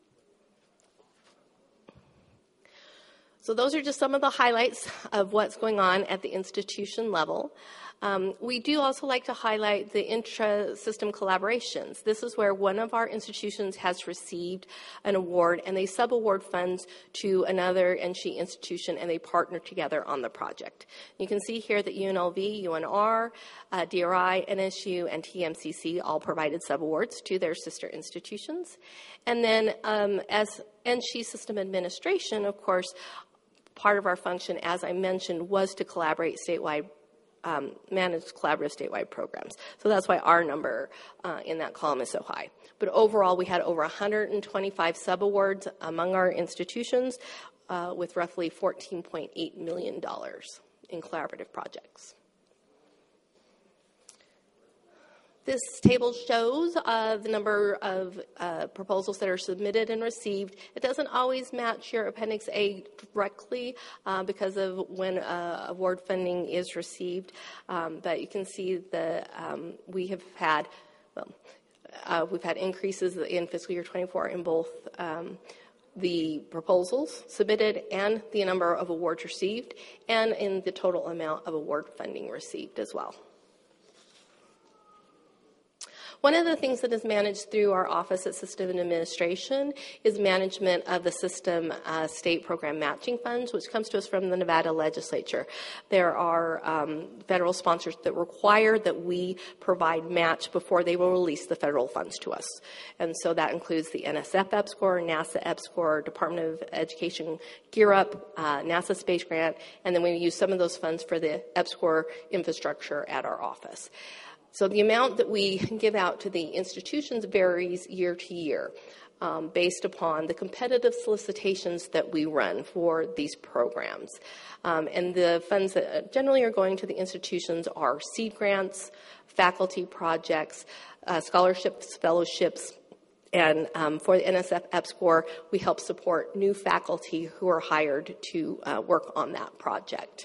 So those are just some of the highlights of what's going on at the institution level. We do also like to highlight the intra-system collaborations. This is where one of our institutions has received an award and they sub-award funds to another NSHE institution and they partner together on the project. You can see here that UNLV, UNR, DRI, NSU, and TMCC all provided sub-awards to their sister institutions. And then as NSHE system administration, of course, part of our function, as I mentioned, was to collaborate statewide, manage collaborative statewide programs. So that's why our number in that column is so high. But overall, we had over 125 sub-awards among our institutions with roughly $14.8 million in collaborative projects. This table shows the number of proposals that are submitted and received. It doesn't always match your Appendix A directly because of when award funding is received, but you can see that we have had, we've had increases in fiscal year 24 in both the proposals submitted and the number of awards received, and in the total amount of award funding received as well. One of the things that is managed through our Office of System and Administration is management of the system state program matching funds, which comes to us from the Nevada legislature. There are federal sponsors that require that we provide match before they will release the federal funds to us. And so that includes the NSF EPSCoR, NASA EPSCoR, Department of Education Gear Up, NASA Space Grant, and then we use some of those funds for the EPSCoR infrastructure at our office. So the amount that we give out to the institutions varies year to year based upon the competitive solicitations that we run for these programs. And the funds that generally are going to the institutions are seed grants, faculty projects, scholarships, fellowships, and for the NSF EPSCoR, we help support new faculty who are hired to work on that project.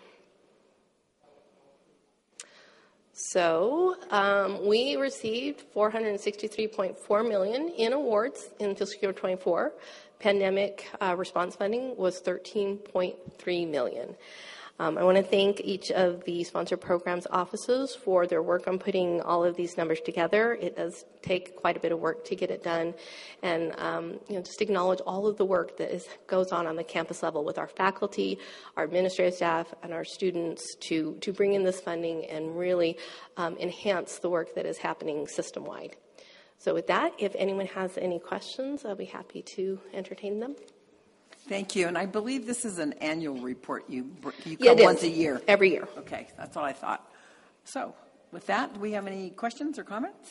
So we received $463.4 million in awards in fiscal year 24. Pandemic response funding was $13.3 million. I want to thank each of the sponsor programs offices for their work on putting all of these numbers together. It does take quite a bit of work to get it done, and just acknowledge all of the work that goes on the campus level with our faculty, our administrative staff, and our students to bring in this funding and really enhance the work that is happening system-wide. So with that, if anyone has any questions, I'll be happy to entertain them. Thank you. And I believe this is an annual report. You Yeah, come it once is. a year. Every year. Okay, that's what I thought. So with that, do we have any questions or comments?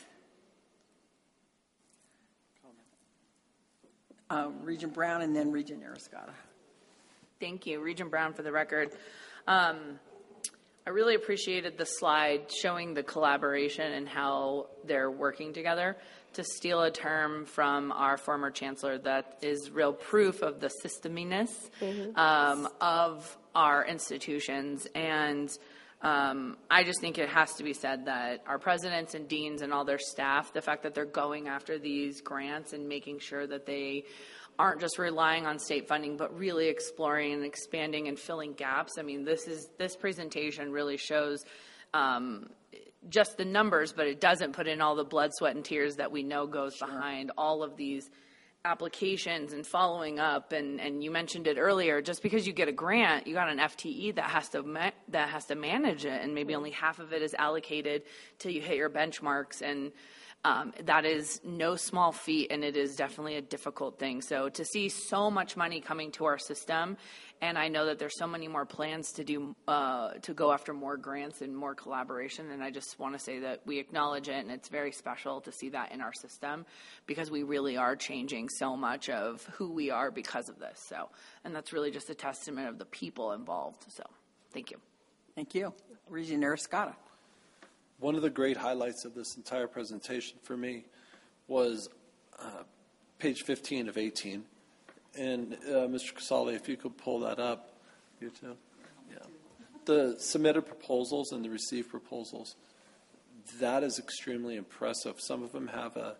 Regent Brown and then Regent Arascata. Thank you. Regent Brown for the record. I really appreciated the slide showing the collaboration and how they're working together. To steal a term from our former chancellor, that is real proof of the systeminess of our institutions. And I just think it has to be said that our presidents and deans and all their staff, the fact that they're going after these grants and making sure that they aren't just relying on state funding, but really exploring and expanding and filling gaps. I mean, this presentation really shows just the numbers, but it doesn't put in all the blood, sweat, and tears that we know goes behind all of these applications and following up. And you mentioned it earlier, just because you get a grant, you got an FTE that has to manage it, and maybe only half of it is allocated till you hit your benchmarks. And that is no small feat, and it is definitely a difficult thing. So to see so much money coming to our system, and I know that there's so many more plans to do to go after more grants and more collaboration, and I just want to say that we acknowledge it, and it's very special to see that in our system, because we really are changing so much of who we are because of this. So, and that's really just a testament of the people involved. So, thank you. Thank you. Regent Arascata. One of the great highlights of this entire presentation for me was page 15 of 18. And Mr. Casale, if you could pull that up. You too? Yeah. The submitted proposals and the received proposals, that is extremely impressive. Some of them have a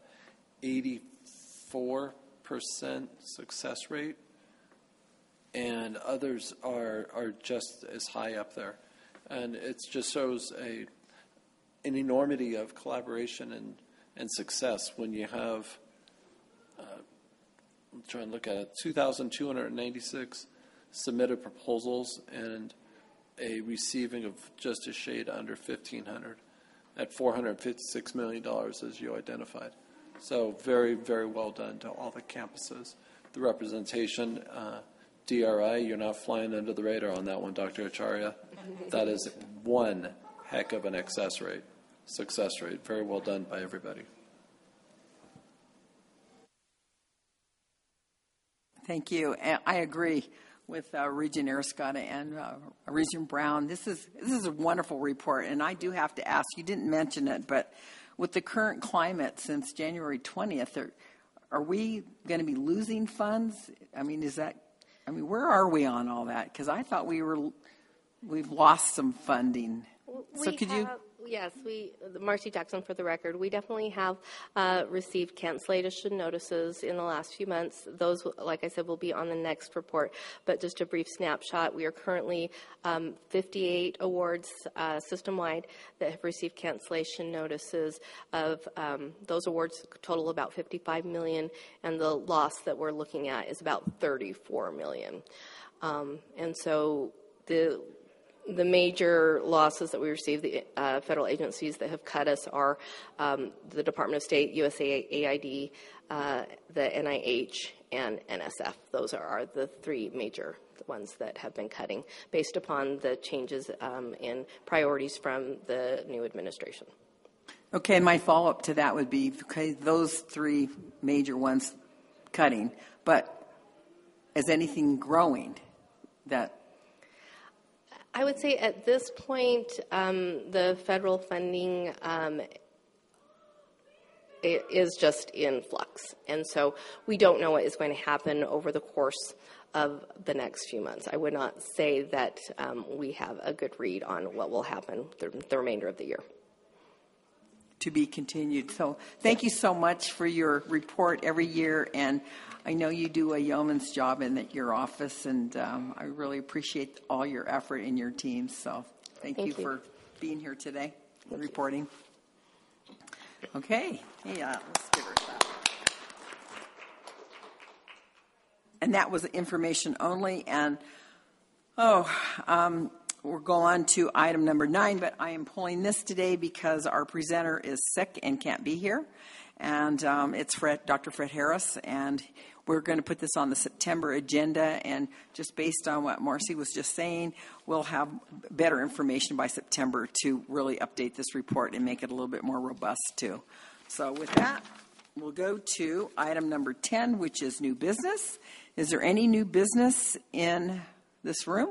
84% success rate, and others are just as high up there. And it just shows an enormity of collaboration and success when you have, I'm trying to look at it, 2,296 submitted proposals and a receiving of just a shade under 1,500 at $456 million, as you identified. So very, very well done to all the campuses. The representation, DRI, you're not flying under the radar on that one, Dr. Acharya. That is one heck of an success rate. Very well done by everybody. Thank you. And I agree with Regent Arascata and Regent Brown. This is a wonderful report, and I do have to ask, you didn't mention it, but with the current climate since January 20th, are we going to be losing funds? I mean, where are we on all that? Because I thought we've lost some funding. Yes, Marcy Jackson for the record, we definitely have received cancellation notices in the last few months. Those, like I said, will be on the next report. But just a brief snapshot, we are currently 58 awards system-wide that have received cancellation notices. Of those awards total about $55 million, and the loss that we're looking at is about $34 million. And so the major losses that we receive, the federal agencies that have cut us are the Department of State, USAID, the NIH, and NSF. Those are the three major ones that have been cutting based upon the changes in priorities from the new administration. Okay, my follow-up to that would be, okay, those three major ones cutting, but is anything growing that? I would say at this point, the federal funding is just in flux. And so we don't know what is going to happen over the course of the next few months. I would not say that we have a good read on what will happen the remainder of the year. To be continued. So thank you so much for your report every year, and I know you do a yeoman's job in your office, and I really appreciate all your effort in your team. So thank you for being here today and reporting. Okay. Yeah, let's give her that. And that was information only, and we'll go on to item number 9, but I am pulling this today because our presenter is sick and can't be here. and it's Dr. Fred Harris, and we're going to put this on the September agenda, and just based on what Marcy was just saying, we'll have better information by September to really update this report and make it a little bit more robust, too. So with that, we'll go to item number 10, which is new business. Is there any new business in this room?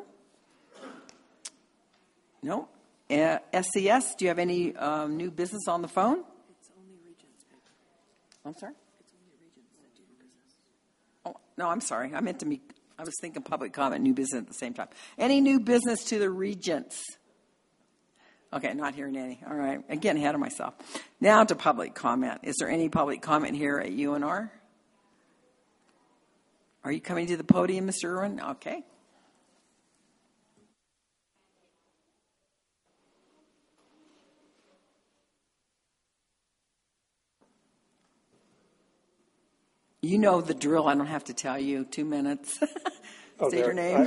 No. SCS, do you have any new business on the phone? It's only Regents. I'm sorry? It's only Regents that do new business. Oh, no, I'm sorry. I was thinking public comment, new business at the same time. Any new business to the Regents? Okay, not hearing any. All right. Again, ahead of myself. Now to public comment. Is there any public comment here at UNR? Are you coming to the podium, Mr. Irwin? Okay. You know the drill. I don't have to tell you. 2 minutes. Say your name.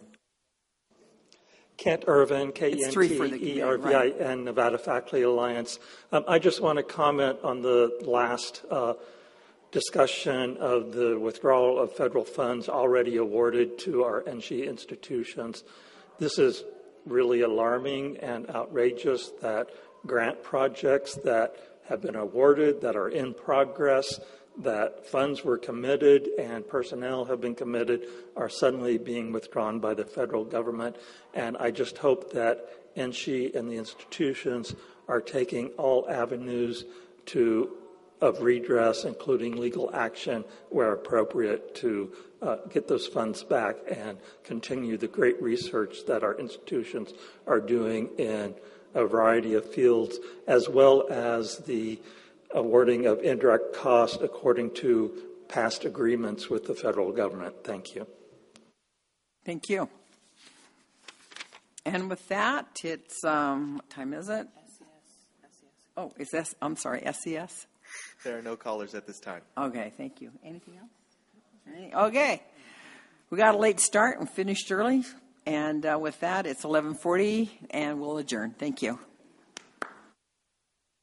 Kent Irvin, K-E-N-T-E-R-V-I-N, Nevada Faculty Alliance. I just want to comment on the last discussion of the withdrawal of federal funds already awarded to our NSHE institutions. This is really alarming and outrageous that grant projects that have been awarded, that are in progress, that funds were committed and personnel have been committed are suddenly being withdrawn by the federal government. And I just hope that NSHE and the institutions are taking all avenues of redress, including legal action where appropriate, to get those funds back and continue the great research that our institutions are doing in a variety of fields, as well as the awarding of indirect cost according to past agreements with the federal government. Thank you. Thank you. And with that, it's, what time is it? SCS. Oh, is this, I'm sorry, SCS? There are no callers at this time. Okay, thank you. Anything else? Okay. We got a late start and finished early. And with that, it's 11:40, and we'll adjourn. Thank you.